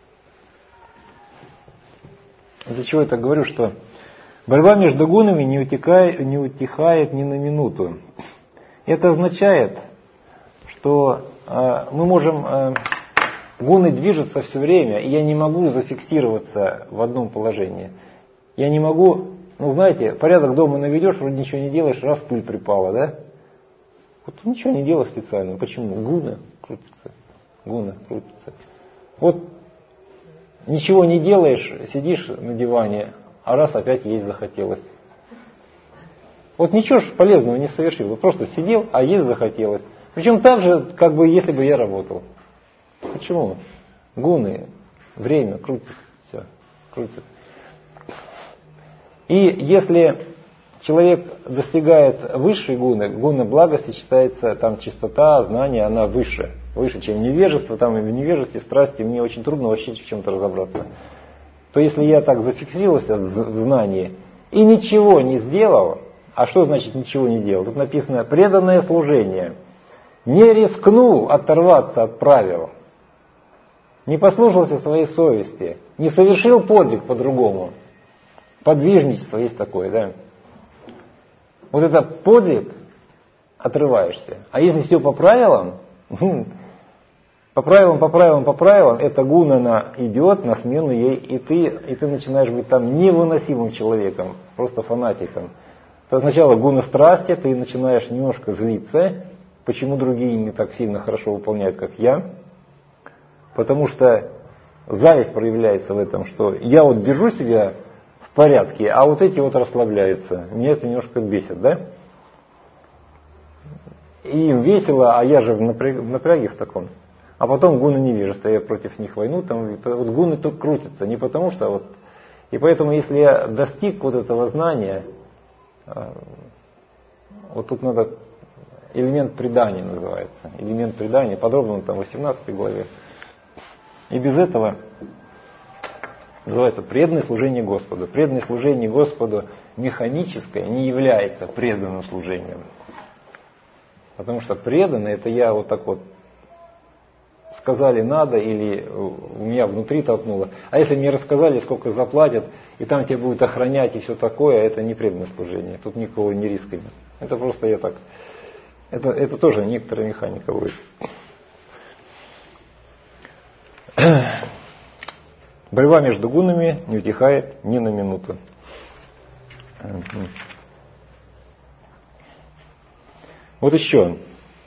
Для чего я так говорю, что борьба между гунами не утихает, не утихает ни на минуту. Это означает, что э, мы можем, э, гуны движутся все время, и я не могу зафиксироваться в одном положении. Я не могу, ну знаете, порядок дома наведешь, вроде ничего не делаешь, раз пыль припала, да? Вот ничего не делал специально. Почему? Гуна крутится. Гуна крутится. Вот ничего не делаешь, сидишь на диване, а раз опять есть захотелось. Вот ничего ж полезного не совершил. Вот просто сидел, а есть захотелось. Причем так же, как бы если бы я работал. Почему? Гуны, время крутит. Все, крутит. И если человек достигает высшей гуны, гуна благости считается, там чистота, знание, она выше. Выше, чем невежество, там и в невежестве, страсти, мне очень трудно вообще в чем-то разобраться. То если я так зафиксировался в знании и ничего не сделал, а что значит ничего не делал? Тут написано преданное служение. Не рискнул оторваться от правил, не послушался своей совести, не совершил подвиг по-другому. Подвижничество есть такое, да? Вот это подвиг, отрываешься. А если все по правилам, по правилам, по правилам, по правилам, эта гуна она идет на смену ей, и ты, и ты начинаешь быть там невыносимым человеком, просто фанатиком. То сначала гуна страсти, ты начинаешь немножко злиться, почему другие не так сильно хорошо выполняют, как я. Потому что зависть проявляется в этом, что я вот держу себя в порядке, а вот эти вот расслабляются. Меня это немножко бесит, да? И им весело, а я же в напряге в таком. А потом гуны невежества, я против них войну, там вот гуны только крутятся, не потому что вот. И поэтому, если я достиг вот этого знания, вот тут надо элемент предания называется, элемент предания, подробно там в восемнадцатой главе. И без этого называется преданное служение Господу. Преданное служение Господу механическое не является преданным служением. Потому что преданный, это я вот так вот сказали надо, или у меня внутри толкнуло. А если мне рассказали, сколько заплатят, и там тебя будут охранять и все такое, это не преданное служение. Тут никакого не риска нет. Это просто я так. Это, это тоже некоторая механика будет. Борьба между гунами не утихает ни на минуту. Вот еще.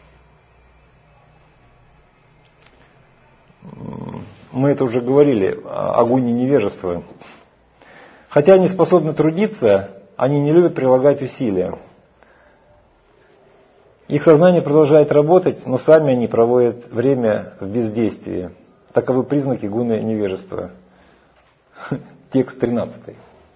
Мы это уже говорили о гуне невежества. Хотя они способны трудиться, они не любят прилагать усилия. Их сознание продолжает работать, но сами они проводят время в бездействии. Таковы признаки гуны невежества. Текст тринадцатый.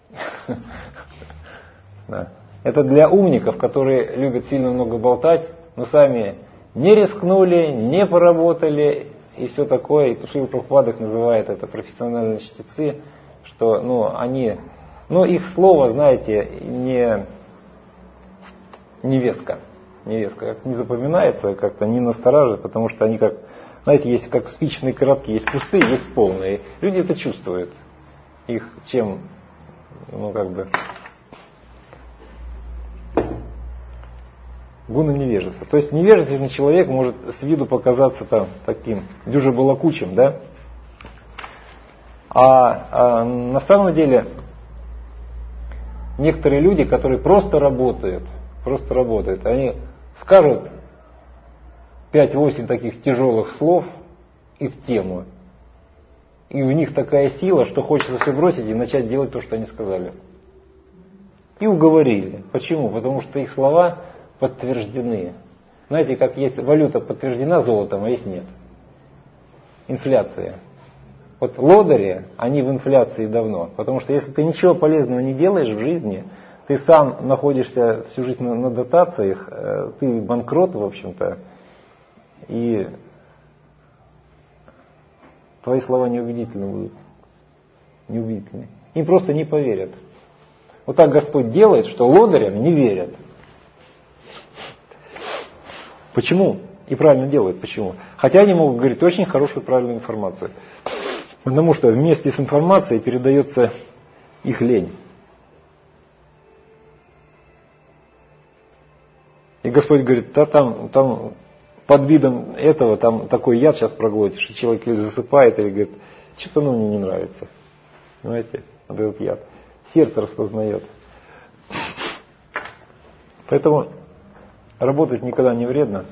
Да. Это для умников, которые любят сильно много болтать, но сами не рискнули, не поработали и все такое. И Шрила Прабхупада их называет это профессиональные чтецы, что ну, они, ну, их слово, знаете, не, не веско. Не веско, как не запоминается, как-то не настораживает, потому что они как, знаете, есть как спичечные коробки, есть пустые, есть полные. Люди это чувствуют. Их чем, ну как бы, гуна невежества. То есть невежественный человек может с виду показаться там таким дюжебалакучим, да? А, а на самом деле некоторые люди, которые просто работают, просто работают, они скажут пять-восемь таких тяжелых слов и в тему. И в них такая сила, что хочется все бросить и начать делать то, что они сказали. И уговорили. Почему? Потому что их слова подтверждены. Знаете, как есть валюта подтверждена золотом, а есть нет. Инфляция. Вот лодыри, они в инфляции давно. Потому что если ты ничего полезного не делаешь в жизни, ты сам находишься всю жизнь на, на дотациях, ты банкрот, в общем-то, и твои слова неубедительны будут. Неубедительны. Им просто не поверят. Вот так Господь делает, что лодырям не верят. Почему? И правильно делают. Почему? Хотя они могут говорить очень хорошую, правильную информацию. Потому что вместе с информацией передается их лень. И Господь говорит, да там, там под видом этого там такой яд сейчас проглотишь, и человек или засыпает, или говорит, что-то ну, мне не нравится. Понимаете, вот этот яд. Сердце распознает. Поэтому работать никогда не вредно.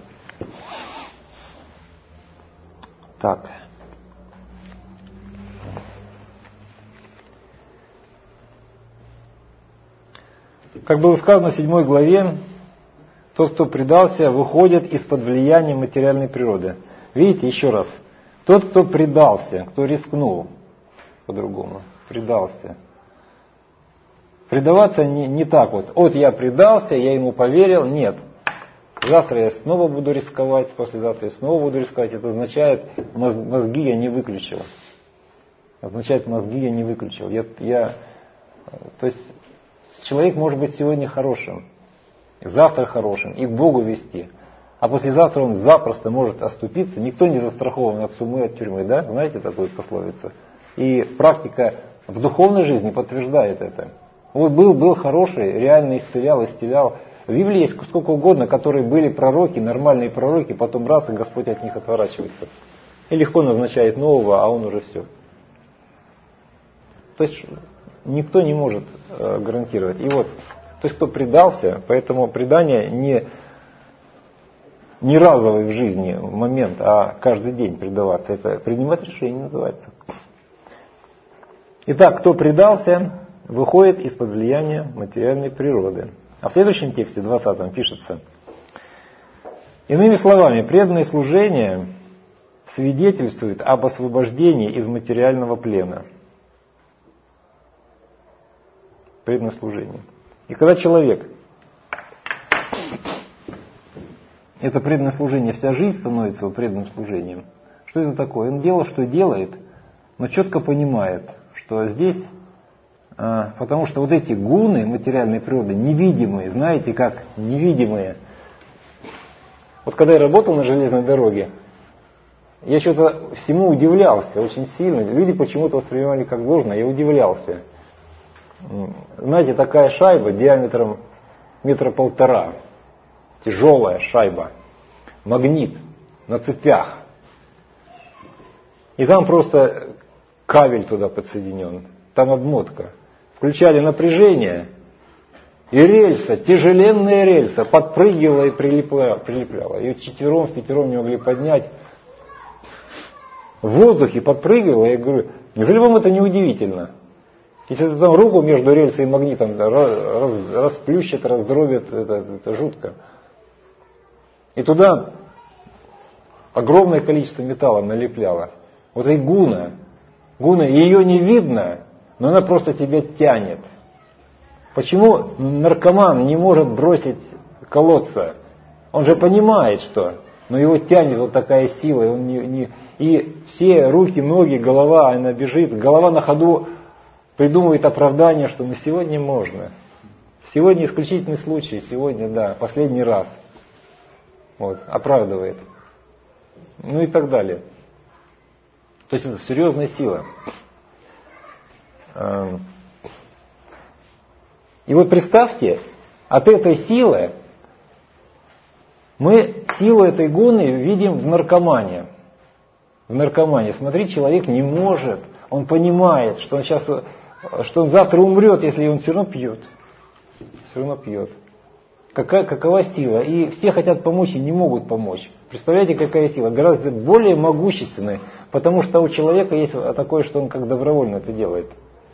Так. Как было сказано в седьмой главе, тот, кто предался, выходит из-под влияния материальной природы. Видите, еще раз. Тот, кто предался, кто рискнул, по-другому, предался. Предаваться не, не так вот. Вот я предался, я ему поверил. Нет. Завтра я снова буду рисковать, послезавтра я снова буду рисковать. Это означает, мозги я не выключил. Означает, мозги я не выключил. Я, я, то есть человек может быть сегодня хорошим, завтра хорошим, и к Богу вести. А послезавтра он запросто может оступиться. Никто не застрахован от сумы, от тюрьмы. Да? Знаете такую пословицу? И практика в духовной жизни подтверждает это. Вот был, был хороший, реально исцелял, исцелял. В Библии есть сколько угодно, которые были пророки, нормальные пророки, потом раз, и Господь от них отворачивается. И легко назначает нового, а он уже все. То есть никто не может э, гарантировать. И вот То есть кто предался, поэтому предание не, не разовый в жизни момент, а каждый день предаваться. Это принимать решение называется. Итак, кто предался, выходит из-под влияния материальной природы. А в следующем тексте, двадцатом, пишется: иными словами, преданное служение свидетельствует об освобождении из материального плена. Преданное служение. И когда человек, это преданное служение, вся жизнь становится его преданным служением. Что это такое? Он делает, что делает, но четко понимает, что здесь, а, потому что вот эти гуны материальной природы, невидимые, знаете, как невидимые. Вот когда я работал на железной дороге, я что-то всему удивлялся очень сильно. Люди почему-то воспринимали как должное, я удивлялся. Знаете, такая шайба диаметром метра полтора, тяжелая шайба, магнит на цепях. И там просто кабель туда подсоединен, там обмотка. Включали напряжение, и рельса, тяжеленная рельса, подпрыгивала и прилепляла. прилепляла. Ее четвером, в пятером не могли поднять. В воздухе подпрыгивала, я говорю, неужели вам это не удивительно? Если ты там руку между рельсой и магнитом да, раз, расплющит, раздробит, это, это жутко. И туда огромное количество металла налепляло. Вот и гуна, гуна, ее не видно, но она просто тебя тянет. Почему наркоман не может бросить колодца? Он же понимает, что, но его тянет вот такая сила, и, он не, не, и все руки, ноги, голова, она бежит, голова на ходу придумывает оправдание, что ну сегодня можно. Сегодня исключительный случай, сегодня, да, последний раз. Вот, оправдывает. Ну и так далее. То есть это серьезная сила. И вот представьте, от этой силы мы силу этой гуны видим в наркомане. В наркомане. Смотри, человек не может, он понимает, что он сейчас, что он завтра умрет, если он все равно пьет. Все равно пьет. Какая, какова сила? И все хотят помочь и не могут помочь. Представляете, какая сила? Гораздо более могущественная, потому что у человека есть такое, что он как добровольно это делает.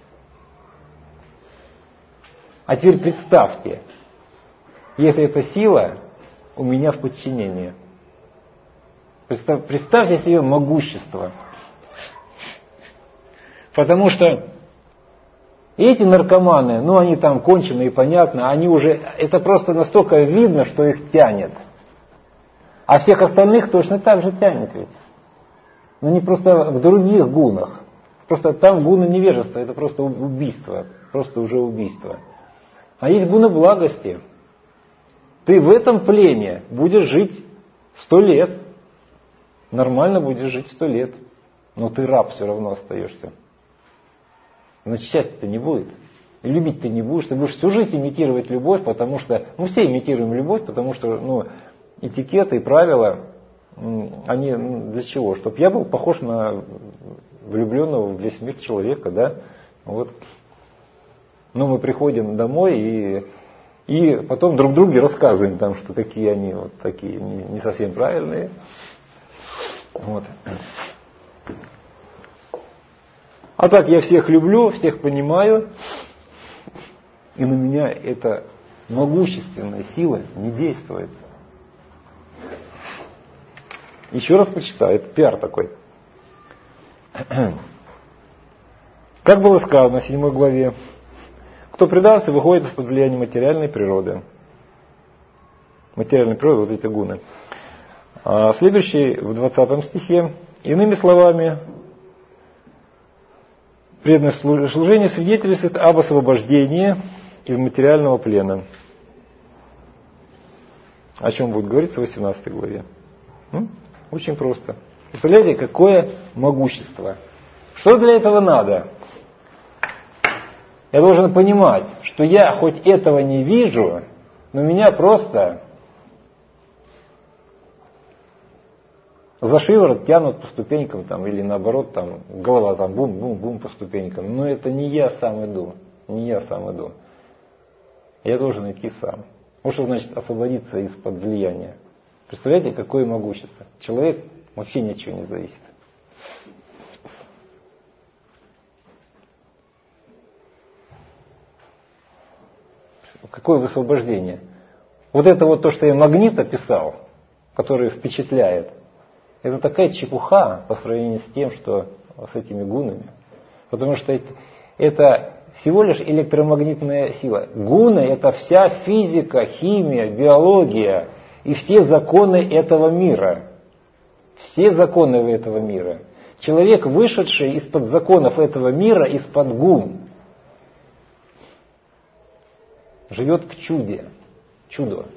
А теперь представьте, если эта сила у меня в подчинении. Представь, представьте себе могущество. Потому что эти наркоманы, ну они там конченые, понятно, они уже, это просто настолько видно, что их тянет. А всех остальных точно так же тянет ведь. Но не просто в других гунах. Просто там гуна невежества, это просто убийство, просто уже убийство. А есть гуна благости. Ты в этом плене будешь жить сто лет. Нормально будешь жить сто лет. Но ты раб все равно остаешься. Значит, счастья-то не будет. И любить ты не будешь. Ты будешь всю жизнь имитировать любовь, потому что... Мы все имитируем любовь, потому что ну, этикеты и правила, они для чего? Чтобы я был похож на влюбленного в весь мир человека, да? Вот. Но мы приходим домой и, и потом друг друге рассказываем, там, что такие они вот такие не, не совсем правильные. Вот. А так я всех люблю, всех понимаю, и на меня эта могущественная сила не действует. Еще раз почитаю, это пиар такой. Как было сказано в седьмой главе, кто предался, выходит из-под влияния материальной природы. Материальной природы, вот эти гуны. А следующий в двадцатом стихе. Иными словами, преданное служение свидетельствует об освобождении из материального плена. О чем будет говориться в восемнадцатой главе. М? Очень просто. Представляете, какое могущество. Что для этого надо? Я должен понимать, что я хоть этого не вижу, но меня просто за шиворот тянут по ступенькам, там, или наоборот, там, голова там бум-бум-бум по ступенькам. Но это не я сам иду. Не я сам иду. Я должен идти сам. Вот что значит освободиться из-под влияния. Представляете, какое могущество? Человек вообще ни от чего не зависит. Какое высвобождение? Вот это вот то, что я магнит описал, который впечатляет, это такая чепуха по сравнению с тем, что с этими гунами. Потому что это, это всего лишь электромагнитная сила. Гуны — это вся физика, химия, биология и все законы этого мира. Все законы этого мира. Человек, вышедший из-под законов этого мира, из-под гун, живет в чуде. Чудо.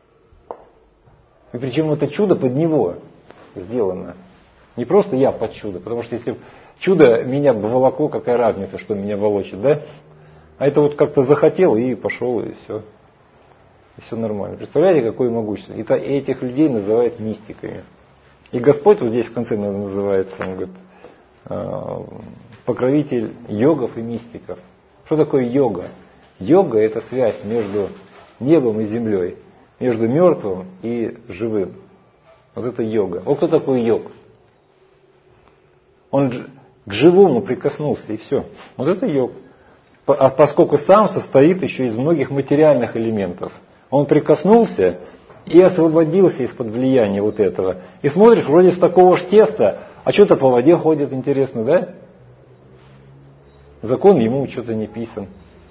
И причем это чудо под него сделано. Не просто я под чудо, потому что если чудо меня бы волокло, какая разница, что меня волочит, да? А это вот как-то захотел и пошел, и все. И все нормально. Представляете, какое могущество? И этих людей называют мистиками. И Господь вот здесь в конце называется, он говорит, покровитель йогов и мистиков. Что такое йога? Йога — это связь между небом и землей, между мертвым и живым. Вот это йога. Вот кто такой йог? Он к живому прикоснулся, и все. Вот это йог. А поскольку сам состоит еще из многих материальных элементов. Он прикоснулся и освободился из-под влияния вот этого. И смотришь, вроде с такого ж теста, а что-то по воде ходит, интересно, да? Закон ему что-то не писан.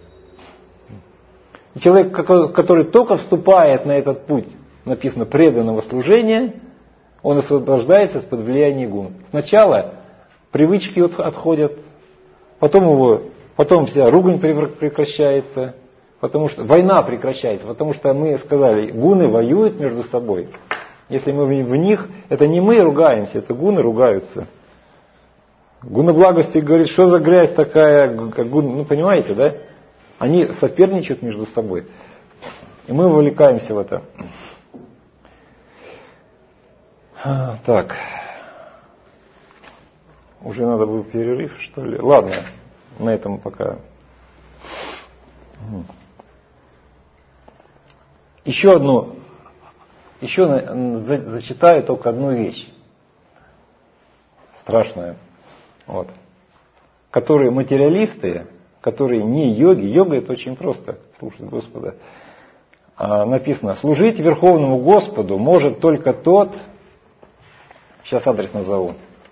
И человек, который только вступает на этот путь, написано, преданного служения, он освобождается из-под влияния гун. Сначала привычки отходят, потом, его, потом вся ругань прекращается, потому что война прекращается, потому что мы сказали, гуны воюют между собой. Если мы в них, это не мы ругаемся, это гуны ругаются. Гуна благости говорит, что за грязь такая, как гуны, ну понимаете, да? Они соперничают между собой. И мы вовлекаемся в это. Так. Уже надо был перерыв, что ли? Ладно, на этом пока. Еще одну, еще зачитаю только одну вещь. Страшную. Вот. Которые материалисты, которые не йоги, йога — это очень просто, слушать Господа. А, написано, служить Верховному Господу может только тот, сейчас адрес назову,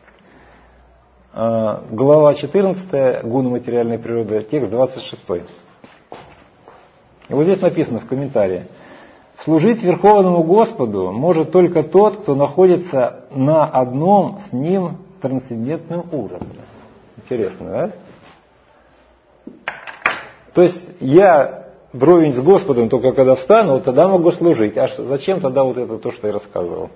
а, глава четырнадцатая, гуны материальной природы, текст двадцать шестой. И вот здесь написано в комментарии, служить Верховному Господу может только тот, кто находится на одном с Ним трансцендентном уровне. Интересно, да? То есть я вровень с Господом только когда встану, вот тогда могу служить. А что, зачем тогда вот это то, что я рассказывал?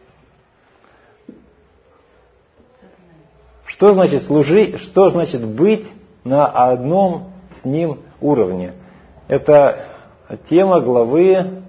Что значит служить, что значит быть на одном с Ним уровне? Это тема главы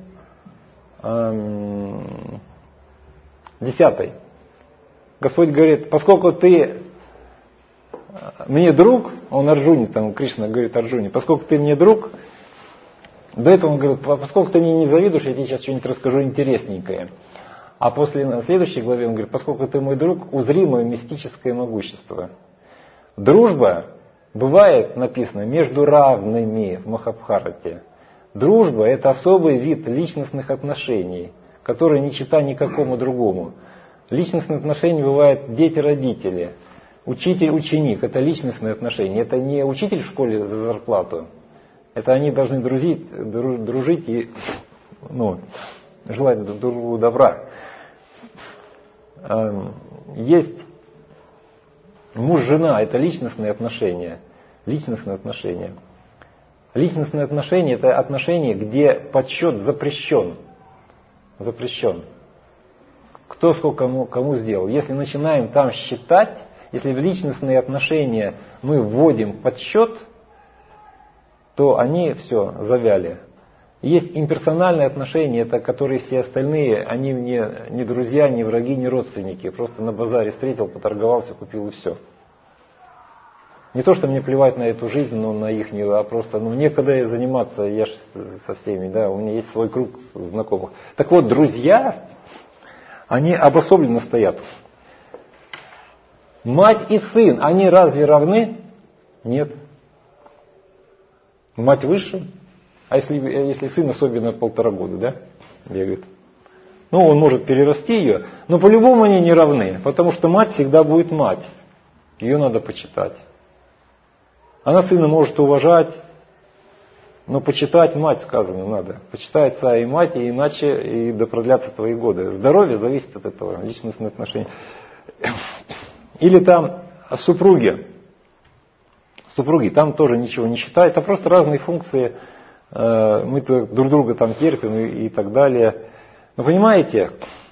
эм, десятой. Господь говорит, поскольку ты мне друг, он Арджуне, там Кришна говорит Арджуне, поскольку ты мне друг, до этого он говорит, поскольку ты мне не завидуешь, я тебе сейчас что-нибудь расскажу интересненькое. А после, на следующей главе он говорит, поскольку ты мой друг, узри мое мистическое могущество. Дружба бывает, написано, между равными в Махабхарате. Дружба — это особый вид личностных отношений, который не чита никакому другому. Личностные отношения бывают дети-родители. Учитель-ученик – это личностные отношения. Это не учитель в школе за зарплату. Это они должны дружить, дружить и ну, желать друг другу добра. Есть муж-жена – это личностные отношения. Личностные отношения. Личностные отношения – это отношения, где подсчет запрещен. Запрещен. Кто сколько кому, кому сделал. Если начинаем там считать, если в личностные отношения мы вводим подсчет, то они все завяли. Есть имперсональные отношения, это которые все остальные, они мне не друзья, не враги, не родственники. Просто на базаре встретил, поторговался, купил и все. Не то, что мне плевать на эту жизнь, но на их, а просто, ну, некогда заниматься, я же со всеми, да, у меня есть свой круг знакомых. Так вот, друзья, они обособленно стоят. Мать и сын, они разве равны? Нет. Мать выше, а если, если сын особенно полтора года, да, бегает. Ну, он может перерасти ее, но по-любому они не равны, потому что мать всегда будет мать. Ее надо почитать. Она сына может уважать, но почитать мать, сказано, надо. Почитай отца и мать, и иначе и да продлятся твои годы. Здоровье зависит от этого, личностные отношения. Или там супруги. Супруги, там тоже ничего не считают, это просто разные функции. Мы друг друга там терпим и, и так далее. Но понимаете,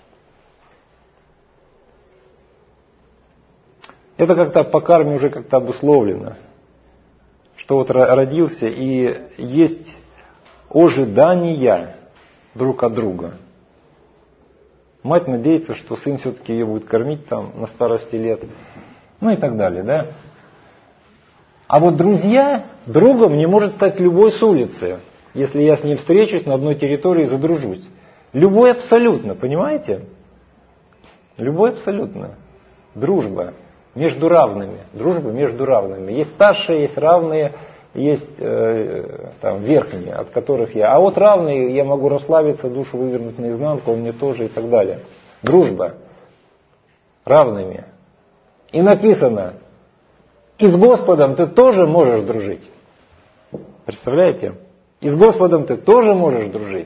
это как-то по карме уже как-то обусловлено. Что вот родился и есть ожидания друг от друга. Мать надеется, что сын все-таки ее будет кормить там на старости лет. Ну и так далее, да. А вот друзья, другом не может стать любой с улицы, если я с ним встречусь на одной территории и задружусь. Любой абсолютно, понимаете? Любой абсолютно. Дружба. Между равными. Дружба между равными. Есть старшие, есть равные, есть э, там, верхние, от которых я. А вот равные, я могу расслабиться, душу вывернуть наизнанку, он мне тоже и так далее. Дружба. Равными. И написано, и с Господом ты тоже можешь дружить. Представляете? И с Господом ты тоже можешь дружить.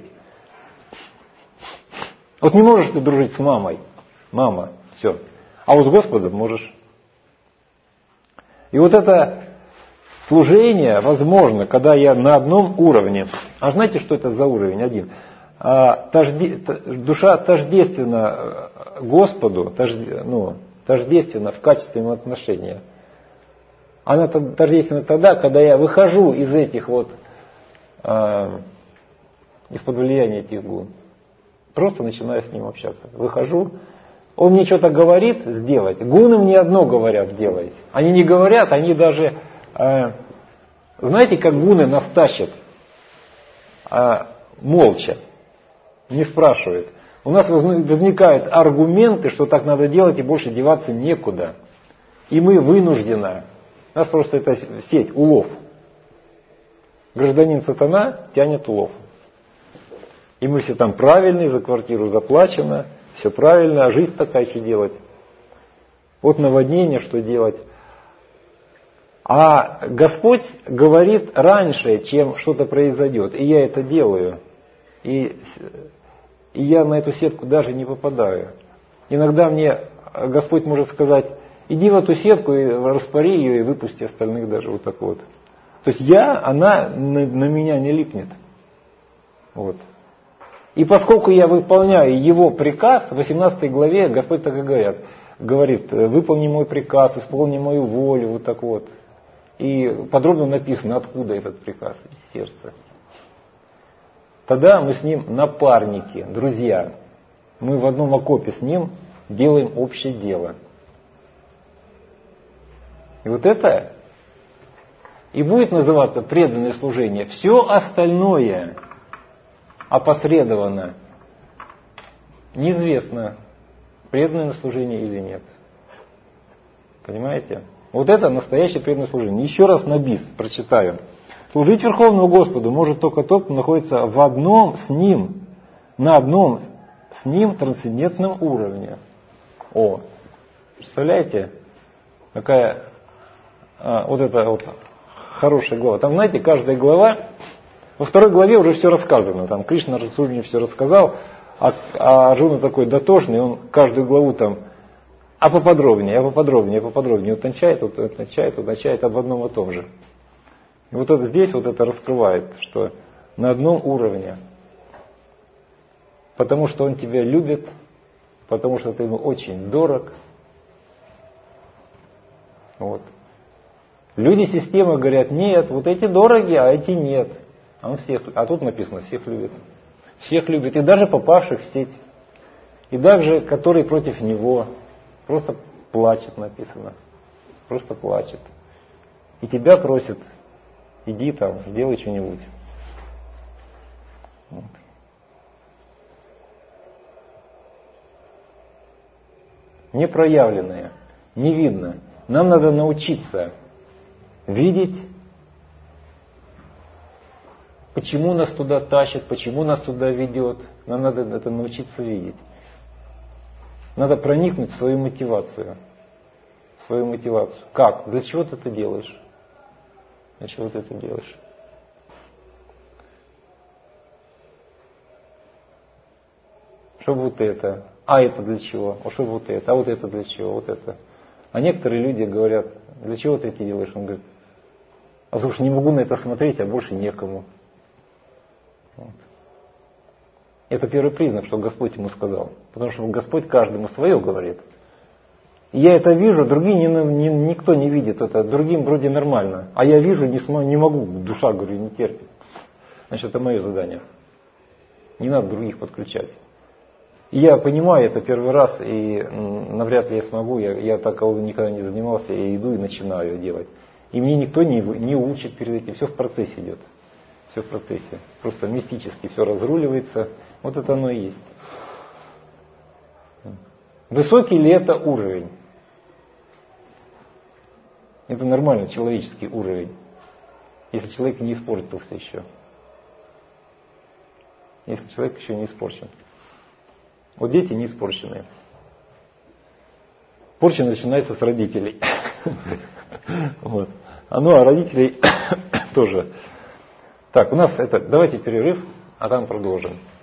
Вот не можешь ты дружить с мамой. Мама, все. А вот с Господом можешь. И вот это служение возможно, когда я на одном уровне. А знаете, что это за уровень? Один. А, тожде, душа тождественна Господу, тожде, ну, тождественна в качественном отношении. Она тождественна тогда, когда я выхожу из этих вот, а, из-под влияния этих гун. Просто начинаю с ним общаться. Выхожу. Он мне что-то говорит сделать. Гуны мне одно говорят делать. Они не говорят, они даже... Э, знаете, как гуны нас тащат? Э, молча. Не спрашивают. У нас возникают аргументы, что так надо делать и больше деваться некуда. И мы вынуждены. У нас просто это сеть, улов. Гражданин сатана тянет улов. И мы все там правильные, за квартиру заплачено. Все правильно, а жизнь такая, что делать? Вот наводнение, что делать? А Господь говорит раньше, чем что-то произойдет. И я это делаю. И, и я на эту сетку даже не попадаю. Иногда мне Господь может сказать, иди в эту сетку, и распори ее и выпусти остальных даже вот так вот. То есть я, она на, на меня не липнет. Вот. И поскольку я выполняю его приказ, в восемнадцатой главе Господь так и говорит, говорит, выполни мой приказ, исполни мою волю, вот так вот. И подробно написано, откуда этот приказ, из сердца. Тогда мы с ним напарники, друзья. Мы в одном окопе с ним делаем общее дело. И вот это и будет называться преданное служение. Все остальное опосредованно неизвестно, преданное служение или нет. Понимаете? Вот это настоящее преданное служение. Еще раз на бис прочитаю. Служить Верховному Господу может только тот, кто находится в одном с Ним, на одном с Ним трансцендентном уровне. О, представляете, какая а, вот это вот хорошая глава. Там, знаете, каждая глава, во второй главе уже все рассказано. Там Кришна Рассуждение все рассказал, а, а Арджуна такой дотошный, он каждую главу там, а поподробнее, а поподробнее, а поподробнее, утончает, утончает, утончает об одном и том же. И вот это здесь вот это раскрывает, что на одном уровне. Потому что он тебя любит, потому что ты ему очень дорог. Вот. Люди системы говорят, нет, вот эти дороги, а эти нет. А, он всех, а тут написано, всех любит. Всех любит, и даже попавших в сеть. И даже, которые против него. Просто плачет, написано. Просто плачет. И тебя просят, иди там, сделай что-нибудь. Вот. Непроявленное, не видно. Нам надо научиться видеть, почему нас туда тащит, почему нас туда ведет. Нам надо это научиться видеть. Надо проникнуть в свою мотивацию. В свою мотивацию. Как? Для чего ты это делаешь? Для чего ты это делаешь? Чтобы вот это. А это для чего? А чтобы вот это? А вот это для чего? Вот это. А некоторые люди говорят, для чего ты это делаешь? Он говорит, а потому что не могу на это смотреть, а больше некому. Вот. Это первый признак, что Господь ему сказал. Потому что Господь каждому свое говорит. И я это вижу, другие не, не, никто не видит это, другим вроде нормально. А я вижу, не, смог, не могу, душа, говорю, не терпит. Значит, это мое задание. Не надо других подключать. И я понимаю это первый раз, и навряд ли я смогу, я, я такого никогда не занимался, я иду и начинаю делать. И мне никто не, не учит перед этим, все в процессе идет. Все в процессе. Просто мистически все разруливается. Вот это оно и есть. Высокий ли это уровень? Это нормальный человеческий уровень. Если человек не испортился еще. Если человек еще не испорчен. Вот дети не испорченные. Порча начинается с родителей. Вот. А ну а родителей тоже. Так, у нас это. Давайте перерыв, а там продолжим.